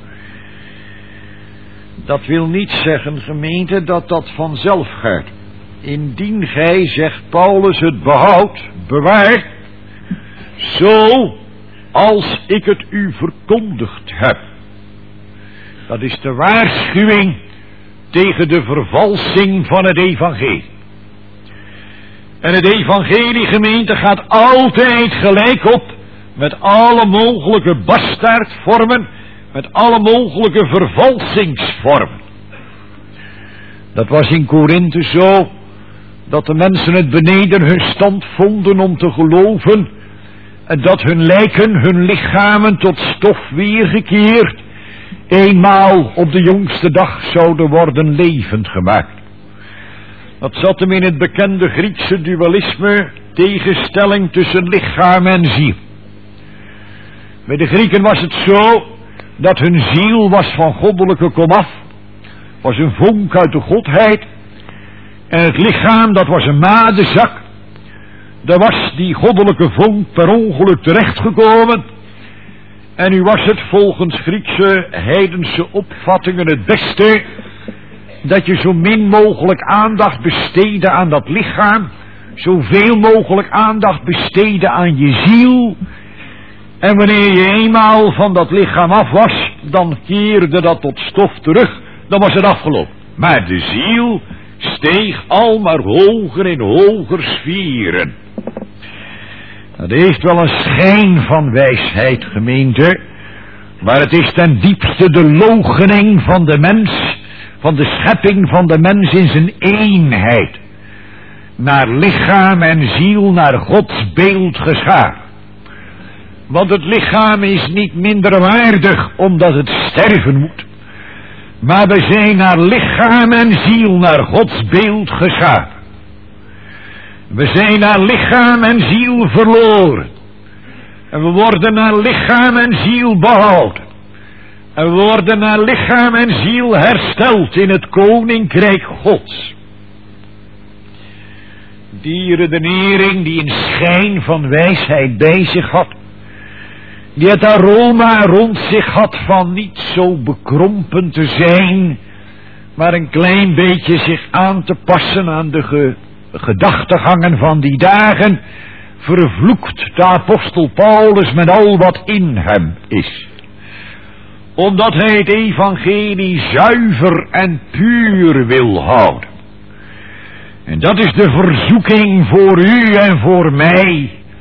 Dat wil niet zeggen, gemeente, dat dat vanzelf gaat. Indien gij, zegt Paulus, het behoudt, bewaart, zo als ik het u verkondigd heb. Dat is de waarschuwing tegen de vervalsing van het evangelie. En het evangelie, gemeente, gaat altijd gelijk op met alle mogelijke bastaardvormen, met alle mogelijke vervalsingsvormen. Dat was in Korinthe zo, dat de mensen het beneden hun stand vonden om te geloven, en dat hun lijken, hun lichamen tot stof weergekeerd, eenmaal op de jongste dag zouden worden levend gemaakt. Dat zat hem in het bekende Griekse dualisme, tegenstelling tussen lichaam en ziel. Bij de Grieken was het zo, dat hun ziel was van goddelijke komaf, was een vonk uit de godheid, en het lichaam, dat was een madezak. Daar was die goddelijke vonk per ongeluk terechtgekomen. En nu was het volgens Griekse heidense opvattingen het beste dat je zo min mogelijk aandacht besteedde aan dat lichaam, zoveel mogelijk aandacht besteedde aan je ziel. En wanneer je eenmaal van dat lichaam af was, dan keerde dat tot stof terug, dan was het afgelopen. Maar de ziel steeg al maar hoger en hoger sferen. Dat heeft wel een schijn van wijsheid, gemeente, maar het is ten diepste de loochening van de mens, van de schepping van de mens in zijn eenheid, naar lichaam en ziel, naar Gods beeld geschapen. Want het lichaam is niet minder waardig omdat het sterven moet, maar we zijn naar lichaam en ziel, naar Gods beeld geschapen. We zijn naar lichaam en ziel verloren. En we worden naar lichaam en ziel behouden. En we worden naar lichaam en ziel hersteld in het koninkrijk Gods. Die redenering die een schijn van wijsheid bij zich had, die het aroma rond zich had van niet zo bekrompen te zijn, maar een klein beetje zich aan te passen aan de ge, gedachtegangen van die dagen, vervloekt de apostel Paulus met al wat in hem is. Omdat hij het evangelie zuiver en puur wil houden. En dat is de verzoeking voor u en voor mij,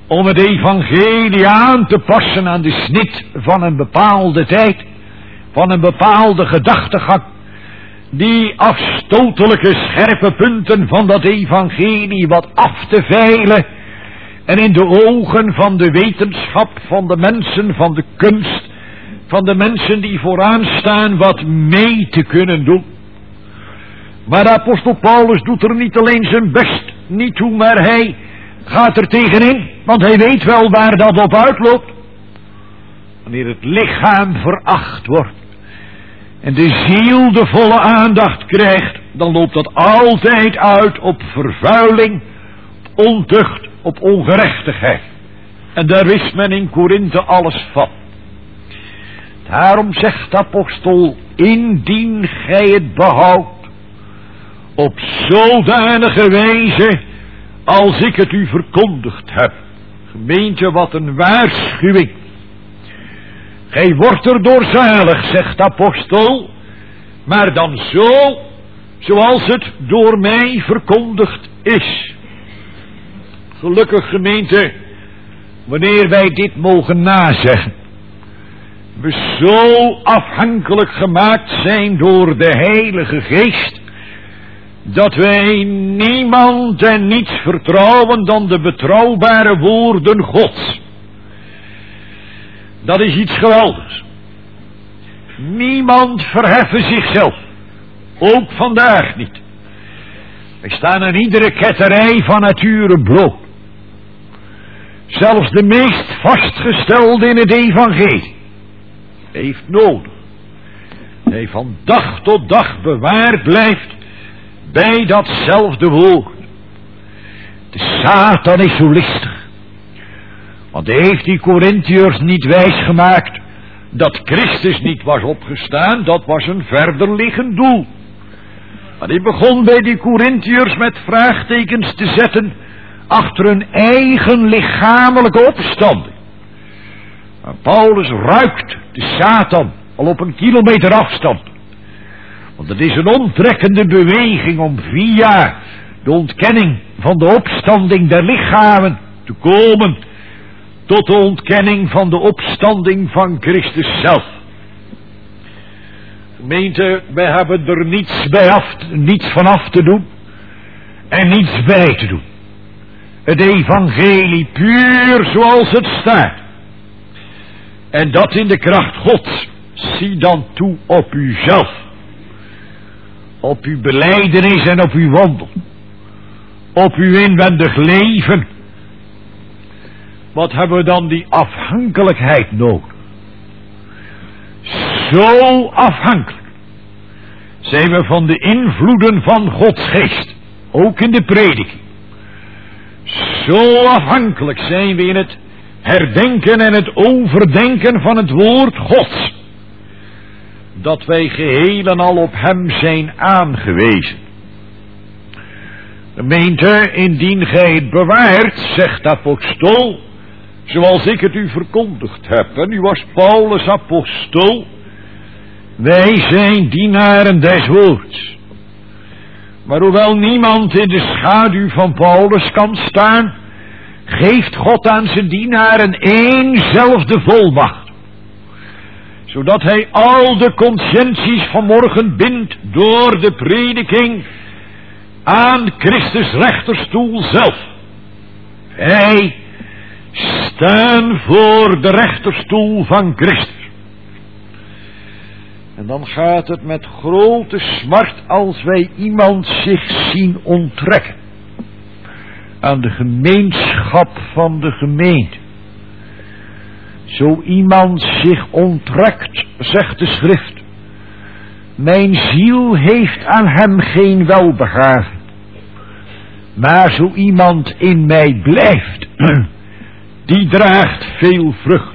om het evangelie aan te passen aan de snit van een bepaalde tijd, van een bepaalde gedachtegang, die afstotelijke scherpe punten van dat evangelie wat af te veilen en in de ogen van de wetenschap, van de mensen, van de kunst, van de mensen die vooraan staan wat mee te kunnen doen. Maar de apostel Paulus doet er niet alleen zijn best niet toe, maar hij gaat er tegenin, want hij weet wel waar dat op uitloopt. Wanneer het lichaam veracht wordt en de ziel de volle aandacht krijgt, dan loopt dat altijd uit op vervuiling, op ontucht, op ongerechtigheid. En daar wist men in Korinthe alles van. Daarom zegt de apostel, indien gij het behoudt, op zodanige wijze als ik het u verkondigd heb. Gemeente, wat een waarschuwing. Gij wordt er door zalig, zegt de apostel, maar dan zo, zoals het door mij verkondigd is. Gelukkig, gemeente, wanneer wij dit mogen nazeggen. We zo afhankelijk gemaakt zijn door de Heilige Geest, dat wij niemand en niets vertrouwen dan de betrouwbare woorden Gods. Dat is iets geweldigs. Niemand verheffen zichzelf. Ook vandaag niet. Wij staan aan iedere ketterij van nature bloot. Zelfs de meest vastgestelde in het evangelie heeft nodig. Hij van dag tot dag bewaard blijft bij datzelfde woord. De Satan is zo listig. Want hij heeft die Korinthiërs niet wijsgemaakt dat Christus niet was opgestaan. Dat was een verder liggend doel. Maar hij begon bij die Korinthiërs met vraagtekens te zetten achter hun eigen lichamelijke opstanding. Maar Paulus ruikt de Satan al op een kilometer afstand. Want het is een onttrekkende beweging om via de ontkenning van de opstanding der lichamen te komen tot de ontkenning van de opstanding van Christus zelf. Gemeente, wij hebben er niets, bij af, niets van af te doen en niets bij te doen. Het evangelie puur zoals het staat. En dat in de kracht Gods. Zie dan toe op uzelf. Op uw belijdenis en op uw wandel. Op uw inwendig leven. Wat hebben we dan die afhankelijkheid nodig? Zo afhankelijk zijn we van de invloeden van Gods geest. Ook in de prediking. Zo afhankelijk zijn we in het herdenken en het overdenken van het woord Gods, dat wij geheel en al op hem zijn aangewezen. Gemeente, indien gij het bewaart, zegt de apostel, zoals ik het u verkondigd heb, en u was Paulus apostel, wij zijn dienaren des woords. Maar hoewel niemand in de schaduw van Paulus kan staan, geeft God aan zijn dienaren éénzelfde volmacht, zodat hij al de conscienties van morgen bindt door de prediking aan Christus rechterstoel zelf. Wij staan voor de rechterstoel van Christus. En dan gaat het met grote smart als wij iemand zich zien onttrekken aan de gemeenschap van de gemeente. Zo iemand zich onttrekt, zegt de schrift, mijn ziel heeft aan hem geen welbehagen. Maar zo iemand in mij blijft, die draagt veel vrucht.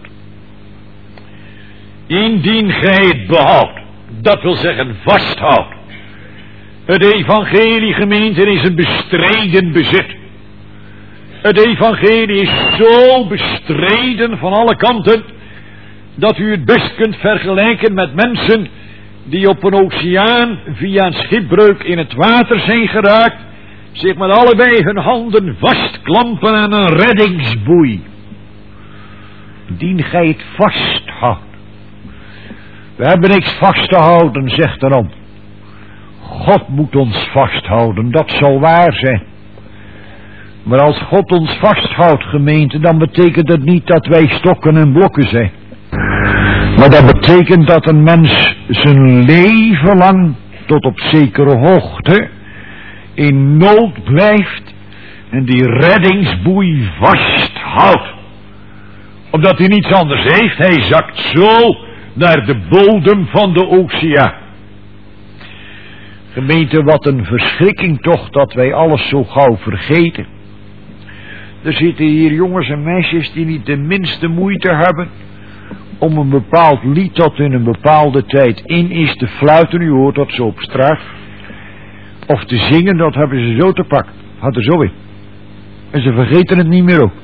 Indien gij het behoudt, dat wil zeggen vasthoudt. Het evangelie, gemeente, is een bestreden bezit. Het evangelie is zo bestreden van alle kanten, dat u het best kunt vergelijken met mensen die op een oceaan via een schipbreuk in het water zijn geraakt zich met allebei hun handen vastklampen aan een reddingsboei. Dien gij het vasthoudt. We hebben niks vast te houden, zegt de ander. God moet ons vasthouden, dat zal waar zijn. Maar als God ons vasthoudt, gemeente, dan betekent het niet dat wij stokken en blokken zijn. Maar dat betekent dat een mens zijn leven lang tot op zekere hoogte in nood blijft en die reddingsboei vasthoudt. Omdat hij niets anders heeft, hij zakt zo naar de bodem van de oceaan. Gemeente, wat een verschrikking toch dat wij alles zo gauw vergeten. Er zitten hier jongens en meisjes die niet de minste moeite hebben om een bepaald lied dat in een bepaalde tijd in is te fluiten. U hoort dat zo op straat. Of te zingen, dat hebben ze zo te pakken. Had er zo in. En ze vergeten het niet meer ook.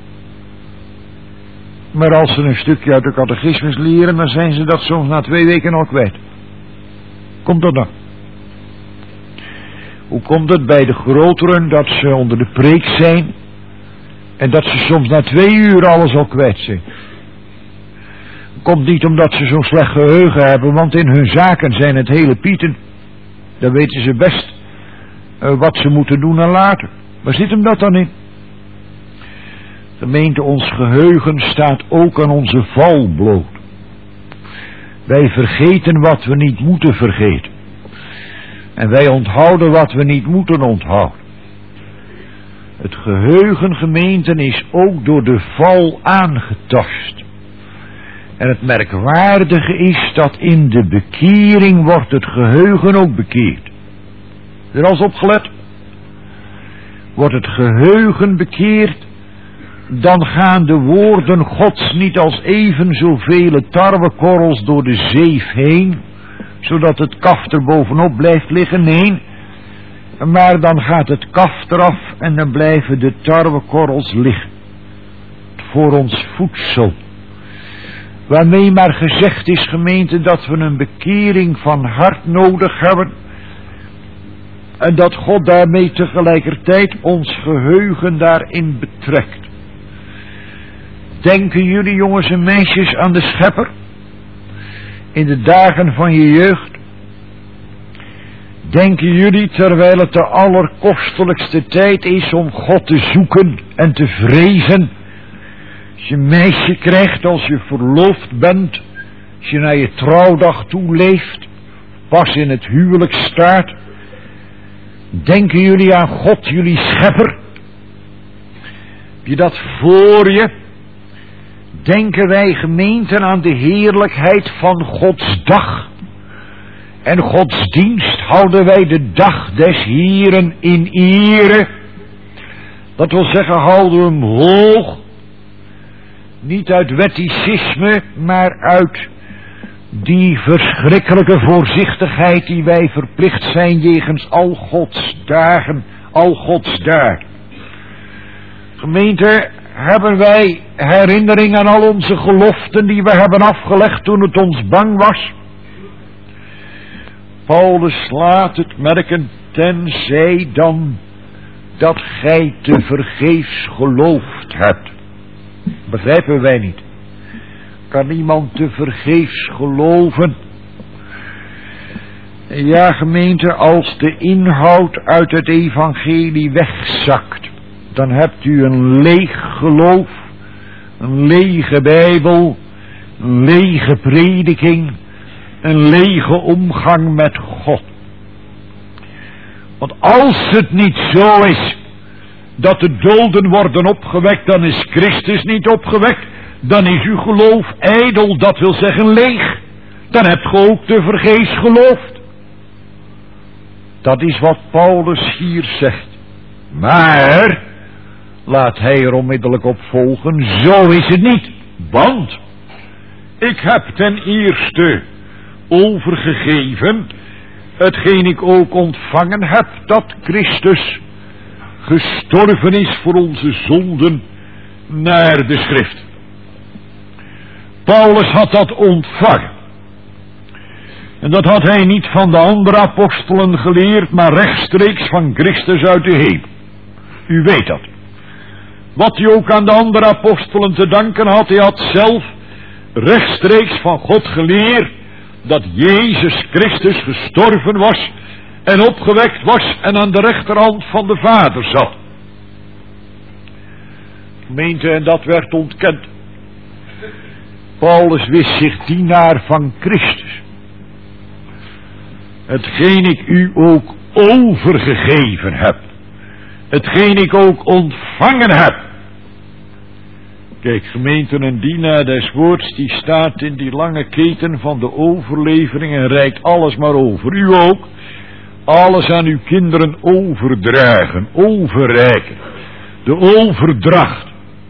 Maar als ze een stukje uit de catechismus leren, dan zijn ze dat soms na twee weken al kwijt. Komt dat dan? Hoe komt het bij de groteren dat ze onder de preek zijn en dat ze soms na twee uur alles al kwijt zijn? Komt niet omdat ze zo'n slecht geheugen hebben, want in hun zaken zijn het hele pieten. Dan weten ze best uh, wat ze moeten doen en laten. Waar zit hem dat dan in? Gemeente, ons geheugen staat ook aan onze val bloot. Wij vergeten wat we niet moeten vergeten. En wij onthouden wat we niet moeten onthouden. Het geheugen, gemeenten, is ook door de val aangetast. En het merkwaardige is dat in de bekering wordt het geheugen ook bekeerd. Er al eens opgelet? Wordt het geheugen bekeerd, dan gaan de woorden Gods niet als even zoveel tarwekorrels door de zeef heen, zodat het kaf er bovenop blijft liggen. Nee, maar dan gaat het kaf eraf en dan blijven de tarwekorrels liggen. Voor ons voedsel. Waarmee maar gezegd is, gemeente, dat we een bekering van hart nodig hebben. En dat God daarmee tegelijkertijd ons geheugen daarin betrekt. Denken jullie, jongens en meisjes, aan de Schepper? In de dagen van je jeugd? Denken jullie, terwijl het de allerkostelijkste tijd is om God te zoeken en te vrezen? Als je een meisje krijgt, als je verloofd bent, als je naar je trouwdag toe leeft, pas in het huwelijk staat. Denken jullie aan God, jullie Schepper? Heb je dat voor je? Denken wij, gemeenten, aan de heerlijkheid van Gods dag? En godsdienst houden wij de dag des Heren in ere. Dat wil zeggen, houden we hem hoog. Niet uit wetticisme, maar uit die verschrikkelijke voorzichtigheid die wij verplicht zijn jegens al Gods dagen, al Gods dagen. Gemeente, hebben wij herinnering aan al onze geloften die we hebben afgelegd toen het ons bang was? Paulus laat het merken, tenzij dan dat gij te vergeefs geloofd hebt. Begrijpen wij niet. Kan niemand te vergeefs geloven? Ja, gemeente, als de inhoud uit het evangelie wegzakt, dan hebt u een leeg geloof, een lege Bijbel, een lege prediking, een lege omgang met God. Want als het niet zo is dat de doden worden opgewekt, dan is Christus niet opgewekt, dan is uw geloof ijdel, dat wil zeggen leeg. Dan hebt ge ook te vergeefs geloofd. Dat is wat Paulus hier zegt. Maar, laat hij er onmiddellijk op volgen, zo is het niet. Want, ik heb ten eerste overgegeven hetgeen ik ook ontvangen heb, dat Christus gestorven is voor onze zonden naar de schrift. Paulus had dat ontvangen. En dat had hij niet van de andere apostelen geleerd, maar rechtstreeks van Christus uit de hemel. U weet dat. Wat hij ook aan de andere apostelen te danken had, hij had zelf rechtstreeks van God geleerd dat Jezus Christus gestorven was en opgewekt was en aan de rechterhand van de Vader zat. Gemeente, en dat werd ontkend. Paulus wist zich dienaar van Christus. Hetgeen ik u ook overgegeven heb. Hetgeen ik ook ontvangen heb. Kijk, gemeente, een dienaar des woords, die staat in die lange keten van de overlevering en reikt alles maar over. U ook. Alles aan uw kinderen overdragen, overreiken. De overdracht.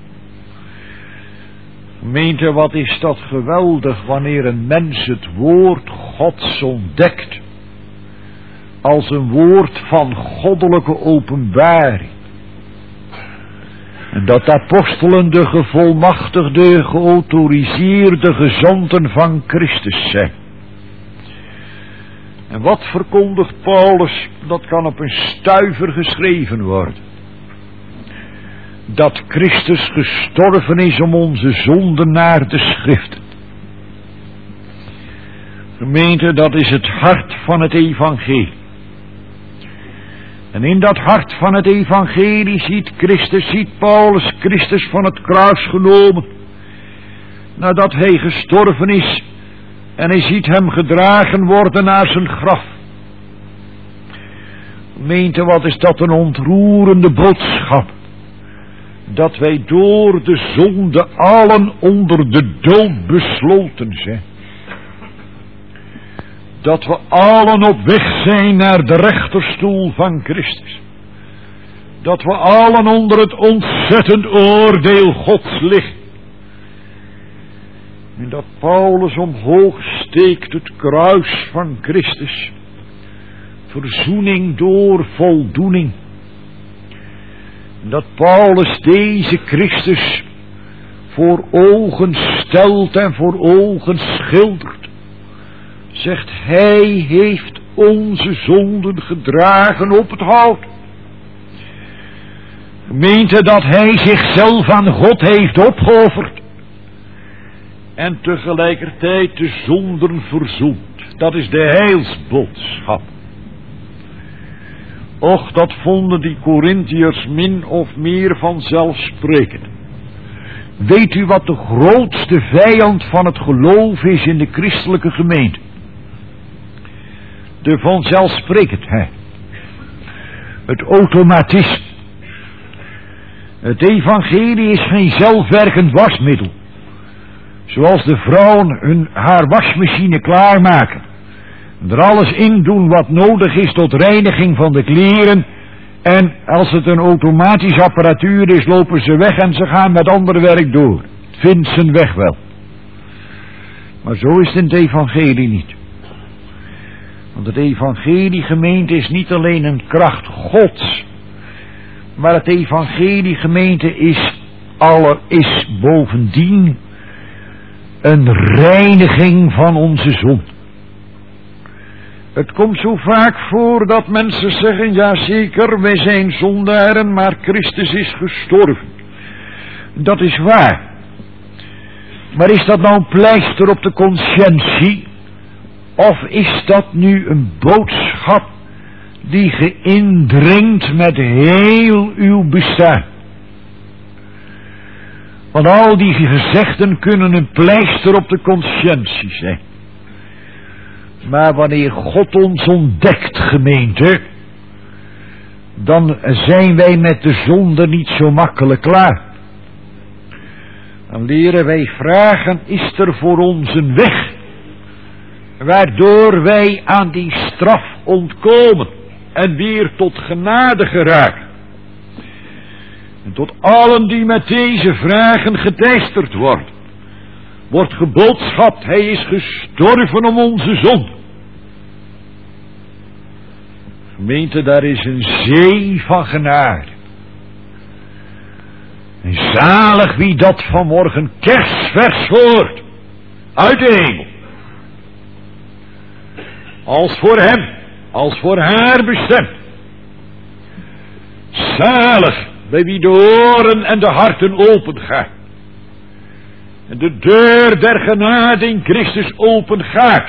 Gemeente, wat is dat geweldig wanneer een mens het woord Gods ontdekt. Als een woord van goddelijke openbaring. En dat de apostelen de gevolmachtigde, geautoriseerde gezanten van Christus zijn. En wat verkondigt Paulus? Dat kan op een stuiver geschreven worden. Dat Christus gestorven is om onze zonden naar de schriften. Gemeente, dat is het hart van het evangelie. En in dat hart van het evangelie ziet Christus, ziet Paulus Christus van het kruis genomen. Nadat hij gestorven is. En hij ziet hem gedragen worden naar zijn graf. Gemeente, wat is dat een ontroerende boodschap. Dat wij door de zonde allen onder de dood besloten zijn. Dat we allen op weg zijn naar de rechterstoel van Christus. Dat we allen onder het ontzettend oordeel Gods liggen. En dat Paulus omhoog steekt het kruis van Christus. Verzoening door voldoening. En dat Paulus deze Christus voor ogen stelt en voor ogen schildert. Zegt, hij heeft onze zonden gedragen op het hout. Gemeente, dat hij zichzelf aan God heeft opgeofferd. En tegelijkertijd de zonden verzoent. Dat is de heilsboodschap. Och, dat vonden die Korintiërs min of meer vanzelfsprekend. Weet u wat de grootste vijand van het geloof is in de christelijke gemeente? De vanzelfsprekendheid. Het automatisme. Het evangelie is geen zelfwerkend wasmiddel. Zoals de vrouwen hun haar wasmachine klaarmaken. Er alles in doen wat nodig is tot reiniging van de kleren. En als het een automatisch apparatuur is, lopen ze weg en ze gaan met ander werk door. Vindt zijn weg wel. Maar zo is het in het evangelie niet. Want het evangelie, gemeente, is niet alleen een kracht Gods. Maar het evangelie, gemeente, is, alle, is bovendien een reiniging van onze zonde. Het komt zo vaak voor dat mensen zeggen, ja zeker, wij zijn zondaren, maar Christus is gestorven. Dat is waar. Maar is dat nou een pleister op de conscientie? Of is dat nu een boodschap die geïndringt met heel uw bestaan? Want al die gezegden kunnen een pleister op de conscientie zijn. Maar wanneer God ons ontdekt, gemeente, dan zijn wij met de zonde niet zo makkelijk klaar. Dan leren wij vragen, is er voor ons een weg, waardoor wij aan die straf ontkomen en weer tot genade geraken. En tot allen die met deze vragen geteisterd worden, wordt geboodschapt, hij is gestorven om onze zonde. Gemeente, daar is een zee van genade. En zalig wie dat vanmorgen kerstvers hoort, uit de hemel. als voor hem, als voor haar bestemd. Zalig bij wie de oren en de harten opengaan. En de deur der genade in Christus opengaat.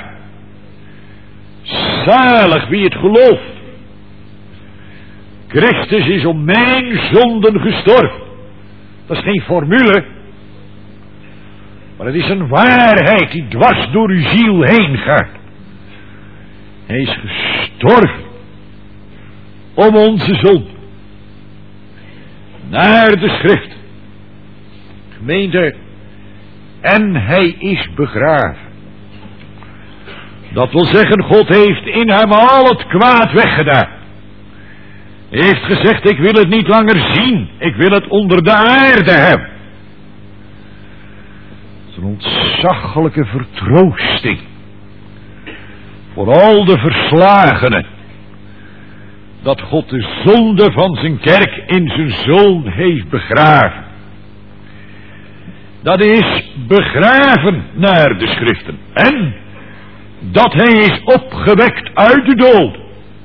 Zalig wie het gelooft. Christus is om mijn zonden gestorven. Dat is geen formule. Maar het is een waarheid die dwars door uw ziel heen gaat. Hij is gestorven. Om onze zonde. Naar de schrift. Gemeente. En hij is begraven. Dat wil zeggen, God heeft in hem al het kwaad weggedaan. Hij heeft gezegd, ik wil het niet langer zien. Ik wil het onder de aarde hebben. Het is een ontzaglijke vertroosting. Voor al de verslagenen. Dat God de zonde van zijn kerk in zijn zoon heeft begraven. Dat is begraven naar de schriften. En dat hij is opgewekt uit de dood.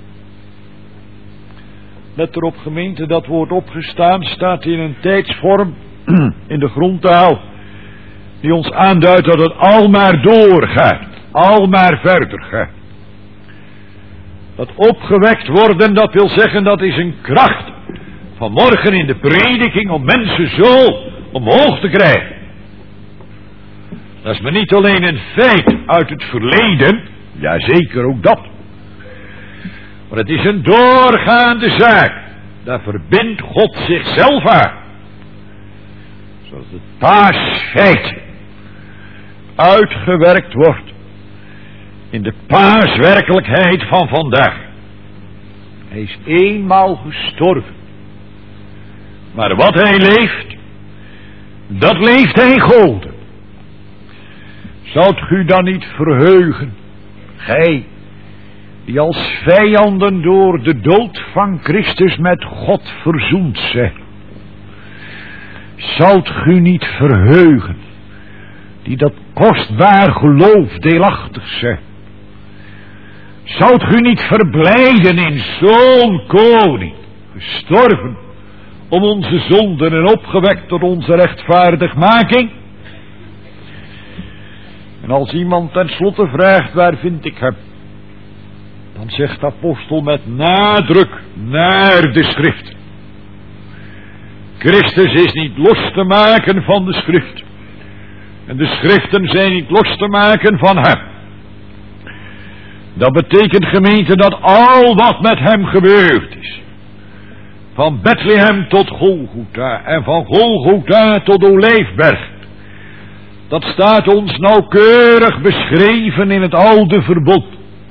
Let erop, gemeente, dat woord opgestaan staat in een tijdsvorm in de grondtaal die ons aanduidt dat het al maar doorgaat, al maar verder gaat. Dat opgewekt worden, dat wil zeggen, dat is een kracht van morgen in de prediking om mensen zo omhoog te krijgen. Dat is maar niet alleen een feit uit het verleden, ja zeker ook dat. Maar het is een doorgaande zaak. Daar verbindt God zichzelf aan. Zoals het paasfeit uitgewerkt wordt in de paaswerkelijkheid van vandaag. Hij is eenmaal gestorven. Maar wat hij leeft, dat leeft hij golden. Zoudt u dan niet verheugen, gij die als vijanden door de dood van Christus met God verzoend zijn? Zoudt u niet verheugen, die dat kostbaar geloof deelachtig zijn? Zoudt u niet verblijden in zo'n koning, gestorven om onze zonden en opgewekt tot onze rechtvaardigmaking? En als iemand tenslotte vraagt, waar vind ik hem? Dan zegt de apostel met nadruk naar de schrift. Christus is niet los te maken van de schrift. En de schriften zijn niet los te maken van hem. Dat betekent, gemeente, dat al wat met hem gebeurd is, van Bethlehem tot Golgotha en van Golgotha tot Olijfberg, dat staat ons nauwkeurig beschreven in het oude verbond.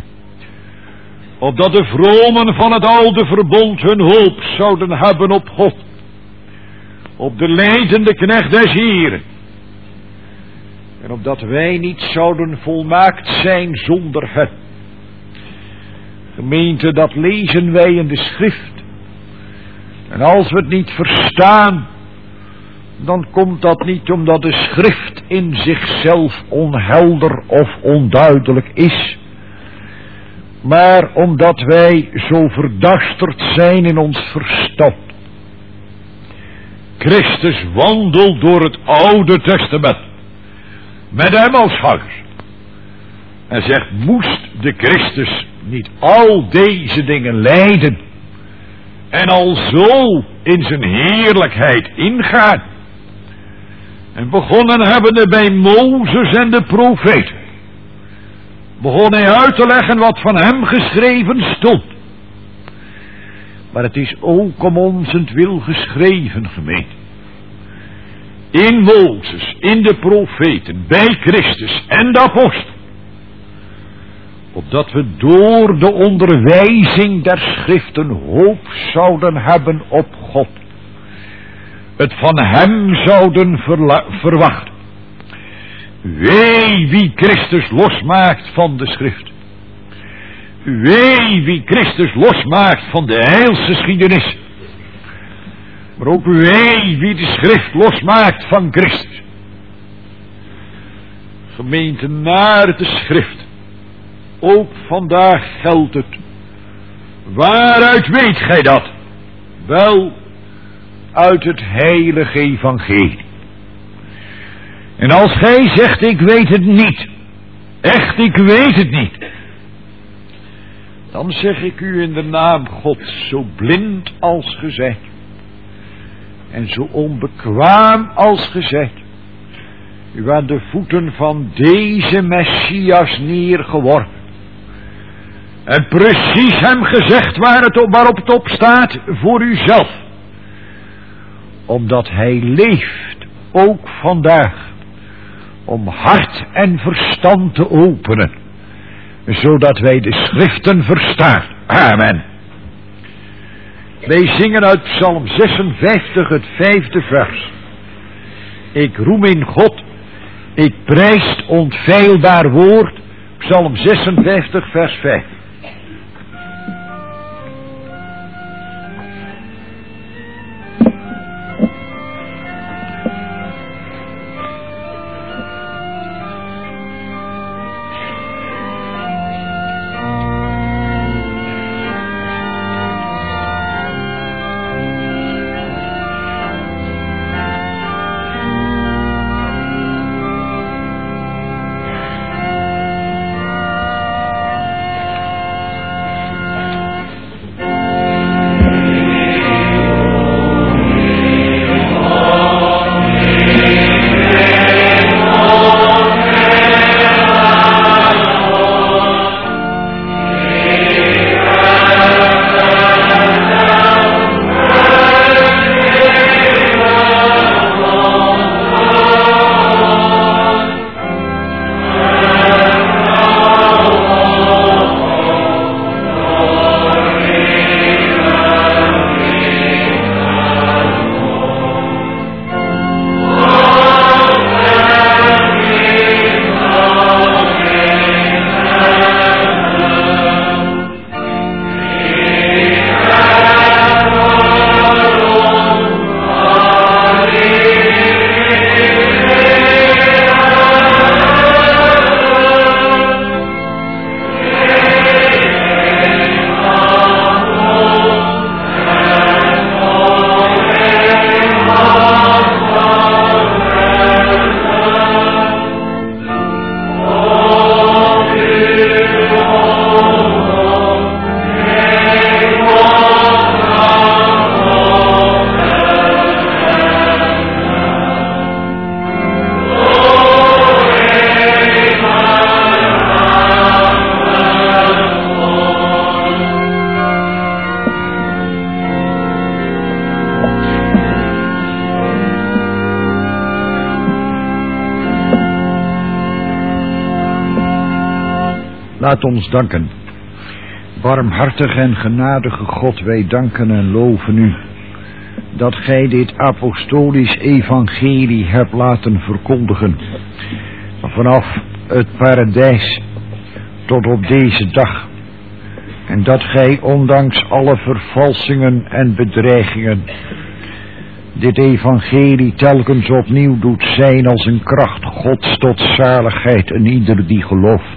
Opdat de vromen van het oude verbond hun hoop zouden hebben op God. Op de lijdende knecht des Heren. En opdat wij niet zouden volmaakt zijn zonder hem. Gemeente, dat lezen wij in de schrift. En als we het niet verstaan, dan komt dat niet omdat de schrift in zichzelf onhelder of onduidelijk is, maar omdat wij zo verdasterd zijn in ons verstand. Christus wandelt door het Oude Testament met hem als vader. En zegt, moest de Christus niet al deze dingen lijden en al zo in zijn heerlijkheid ingaan? En begonnen hebbende bij Mozes en de profeten, begon hij uit te leggen wat van hem geschreven stond. Maar het is ook om onzentwil geschreven, gemeente. In Mozes, in de profeten, bij Christus en de apostel. Opdat we door de onderwijzing der schriften hoop zouden hebben op God. Het van hem zouden verla- verwachten. Wee wie Christus losmaakt van de schrift. Wee wie Christus losmaakt van de heilsgeschiedenis. Maar ook wee wie de schrift losmaakt van Christus. Gemeente, naar de schrift ook vandaag geldt het. Waaruit weet gij dat? Wel, uit het heilige evangelie. En als gij zegt, ik weet het niet, echt, ik weet het niet, dan zeg ik u in de naam Gods, zo blind als ge zijt, en zo onbekwaam als ge zijt, u aan de voeten van deze Messias neergeworpen, en precies hem gezegd waar het op, waarop het op staat voor uzelf, omdat hij leeft, ook vandaag, om hart en verstand te openen, zodat wij de schriften verstaan. Amen. Wij zingen uit Psalm zesenvijftig, het vijfde vers. Ik roem in God, ik prijs het onfeilbaar woord. Psalm zesenvijftig, vers vijf. Laat ons danken. Barmhartige en genadige God, wij danken en loven u dat gij dit apostolisch evangelie hebt laten verkondigen. Vanaf het paradijs tot op deze dag. En dat gij ondanks alle vervalsingen en bedreigingen dit evangelie telkens opnieuw doet zijn als een kracht Gods tot zaligheid en ieder die gelooft.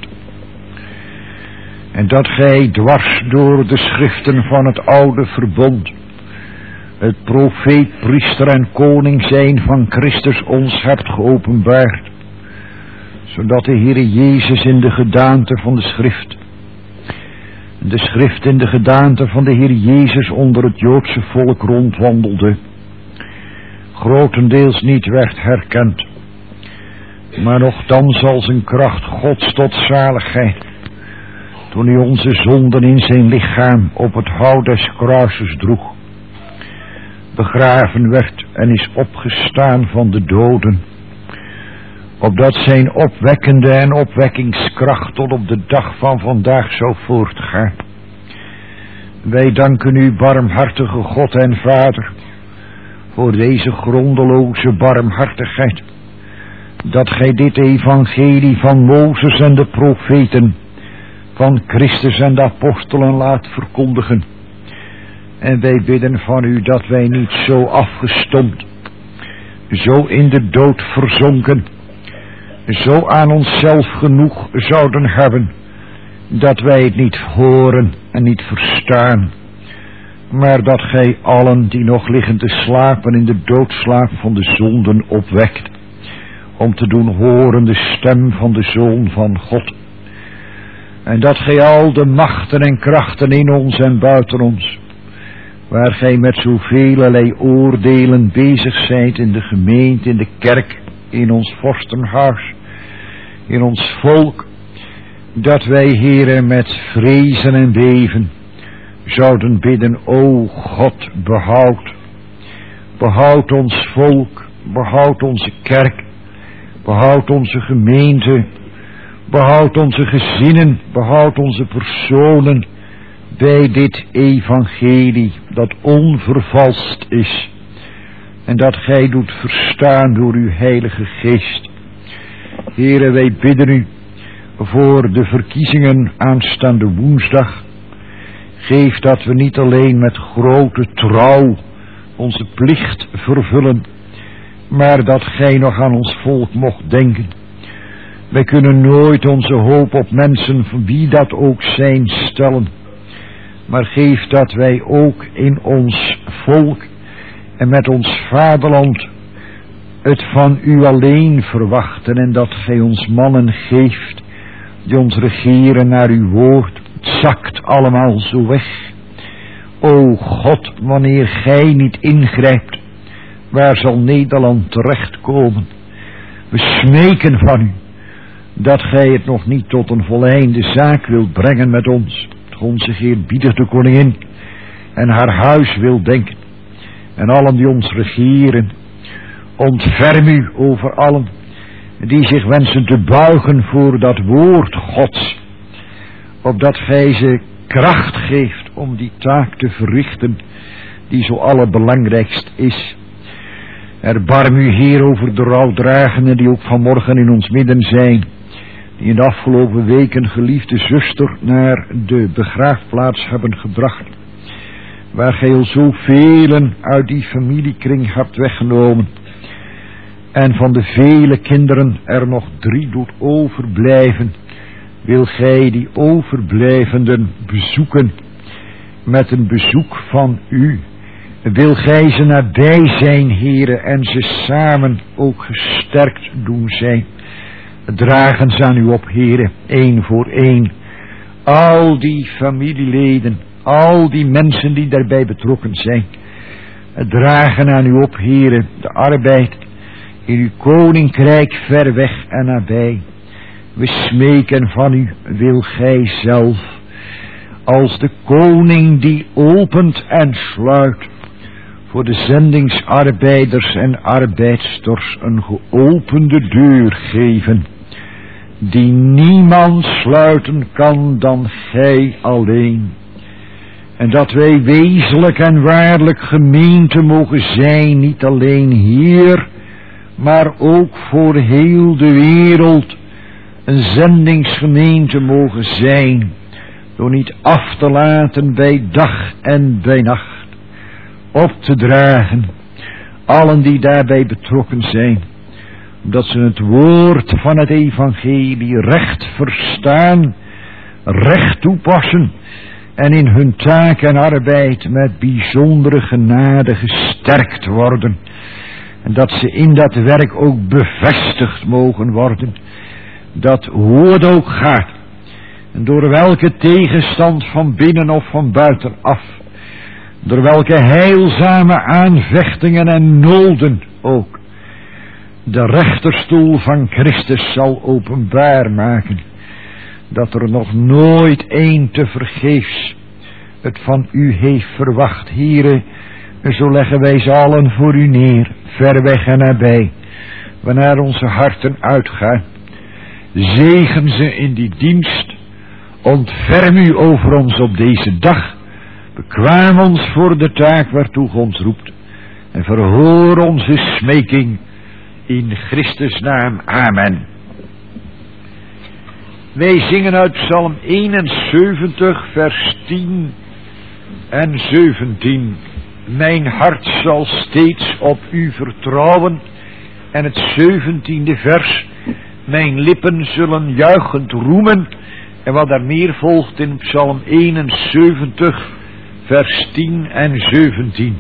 En dat gij dwars door de schriften van het oude verbond, het profeet, priester en koning zijn van Christus ons hebt geopenbaard, zodat de Heere Jezus in de gedaante van de schrift, de schrift in de gedaante van de Heer Jezus onder het Joodse volk rondwandelde, grotendeels niet werd herkend, maar nochtans als een kracht Gods tot zaligheid, toen hij onze zonden in zijn lichaam op het hout des kruises droeg, begraven werd en is opgestaan van de doden, opdat zijn opwekkende en opwekkingskracht tot op de dag van vandaag zou voortgaan. Wij danken u, barmhartige God en Vader, voor deze grondeloze barmhartigheid, dat gij dit evangelie van Mozes en de profeten, van Christus en de apostelen laat verkondigen. En wij bidden van u dat wij niet zo afgestompt, zo in de dood verzonken, zo aan onszelf genoeg zouden hebben, dat wij het niet horen en niet verstaan, maar dat gij allen die nog liggen te slapen in de doodslaap van de zonden opwekt, om te doen horen de stem van de Zoon van God. En dat gij al de machten en krachten in ons en buiten ons, waar gij met zoveel oordelen bezig zijt in de gemeente, in de kerk, in ons vorstenhuis, in ons volk, dat wij, Heere, met vrezen en beven zouden bidden: o God, behoud, behoud ons volk, behoud onze kerk, behoud onze gemeente, behoud onze gezinnen, behoud onze personen bij dit evangelie dat onvervalst is en dat gij doet verstaan door uw heilige geest. Heere, wij bidden u voor de verkiezingen aanstaande woensdag. Geef dat we niet alleen met grote trouw onze plicht vervullen, maar dat gij nog aan ons volk mocht denken. Wij kunnen nooit onze hoop op mensen, van wie dat ook zijn, stellen. Maar geef dat wij ook in ons volk en met ons vaderland het van u alleen verwachten, en dat gij ons mannen geeft die ons regeren naar uw woord. Het zakt allemaal zo weg. O God, wanneer gij niet ingrijpt, waar zal Nederland terechtkomen? We smeken van u dat gij het nog niet tot een voleinde zaak wilt brengen met ons. Onze eerbiedige koningin en haar huis wil denken, en allen die ons regeren. Ontferm u over allen die zich wensen te buigen voor dat woord Gods, opdat gij ze kracht geeft om die taak te verrichten die zo allerbelangrijkst is. Erbarm u, Heer, over de rouwdragenden die ook vanmorgen in ons midden zijn, die in de afgelopen weken geliefde zuster naar de begraafplaats hebben gebracht, waar gij al zoveel uit die familiekring hebt weggenomen, en van de vele kinderen er nog drie doet overblijven. Wil gij die overblijvenden bezoeken met een bezoek van u? Wil gij ze nabij zijn, Heere, en ze samen ook gesterkt doen zijn? Dragen ze aan u op, Heere, één voor één. Al die familieleden, al die mensen die daarbij betrokken zijn. Dragen aan u op, Heere, de arbeid in uw koninkrijk ver weg en nabij. We smeken van u, wil gij zelf, als de koning die opent en sluit, voor de zendingsarbeiders en arbeidsters een geopende deur geven, die niemand sluiten kan dan gij alleen. En dat wij wezenlijk en waarlijk gemeente mogen zijn, niet alleen hier, maar ook voor heel de wereld een zendingsgemeente mogen zijn, door niet af te laten bij dag en bij nacht, op te dragen allen die daarbij betrokken zijn, omdat ze het woord van het evangelie recht verstaan, recht toepassen en in hun taak en arbeid met bijzondere genade gesterkt worden. En dat ze in dat werk ook bevestigd mogen worden, dat hoe het ook gaat, en door welke tegenstand van binnen of van buitenaf, door welke heilzame aanvechtingen en noden ook, de rechterstoel van Christus zal openbaar maken, dat er nog nooit één te vergeefs het van u heeft verwacht. Here, zo leggen wij ze allen voor u neer, ver weg en nabij, wanneer onze harten uitgaan. Zegen ze in die dienst, ontferm u over ons op deze dag, bekwaam ons voor de taak waartoe God ons roept, en verhoor onze smeking in Christus naam. Amen. Wij zingen uit Psalm eenenzeventig, vers tien en zeventien. Mijn hart zal steeds op u vertrouwen. En het zeventiende vers. Mijn lippen zullen juichend roemen En wat daar meer volgt in Psalm eenenzeventig, vers tien en zeventien.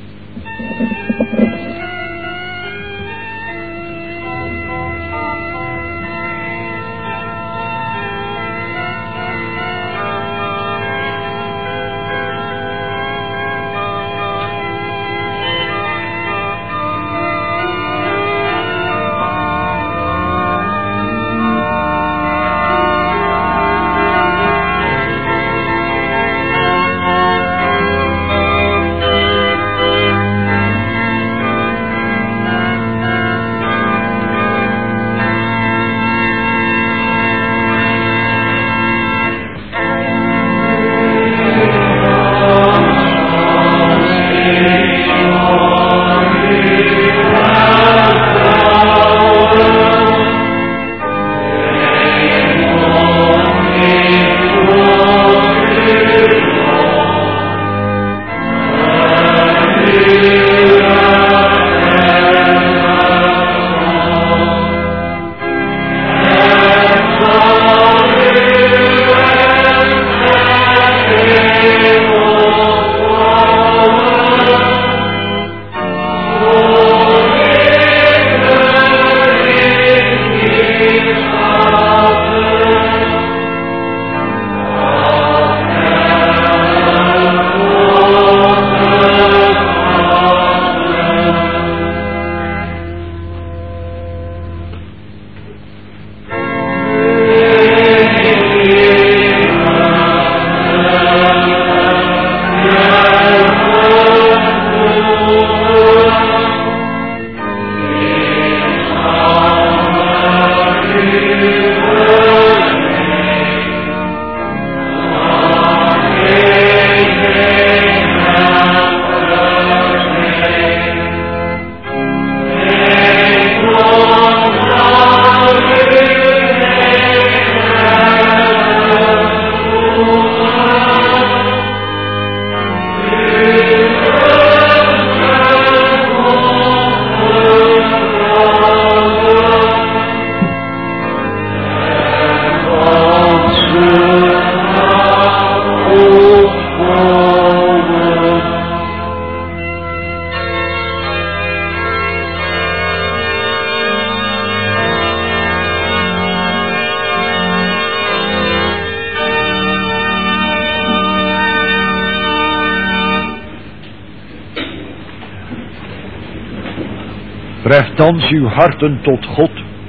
Treft thans uw harten tot God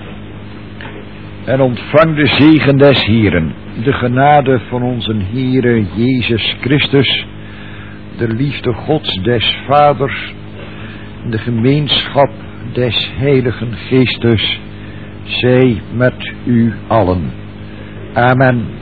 en ontvang de zegen des Heeren, de genade van onze Heere Jezus Christus, de liefde Gods des Vaders, de gemeenschap des Heiligen Geestes, zij met u allen. Amen.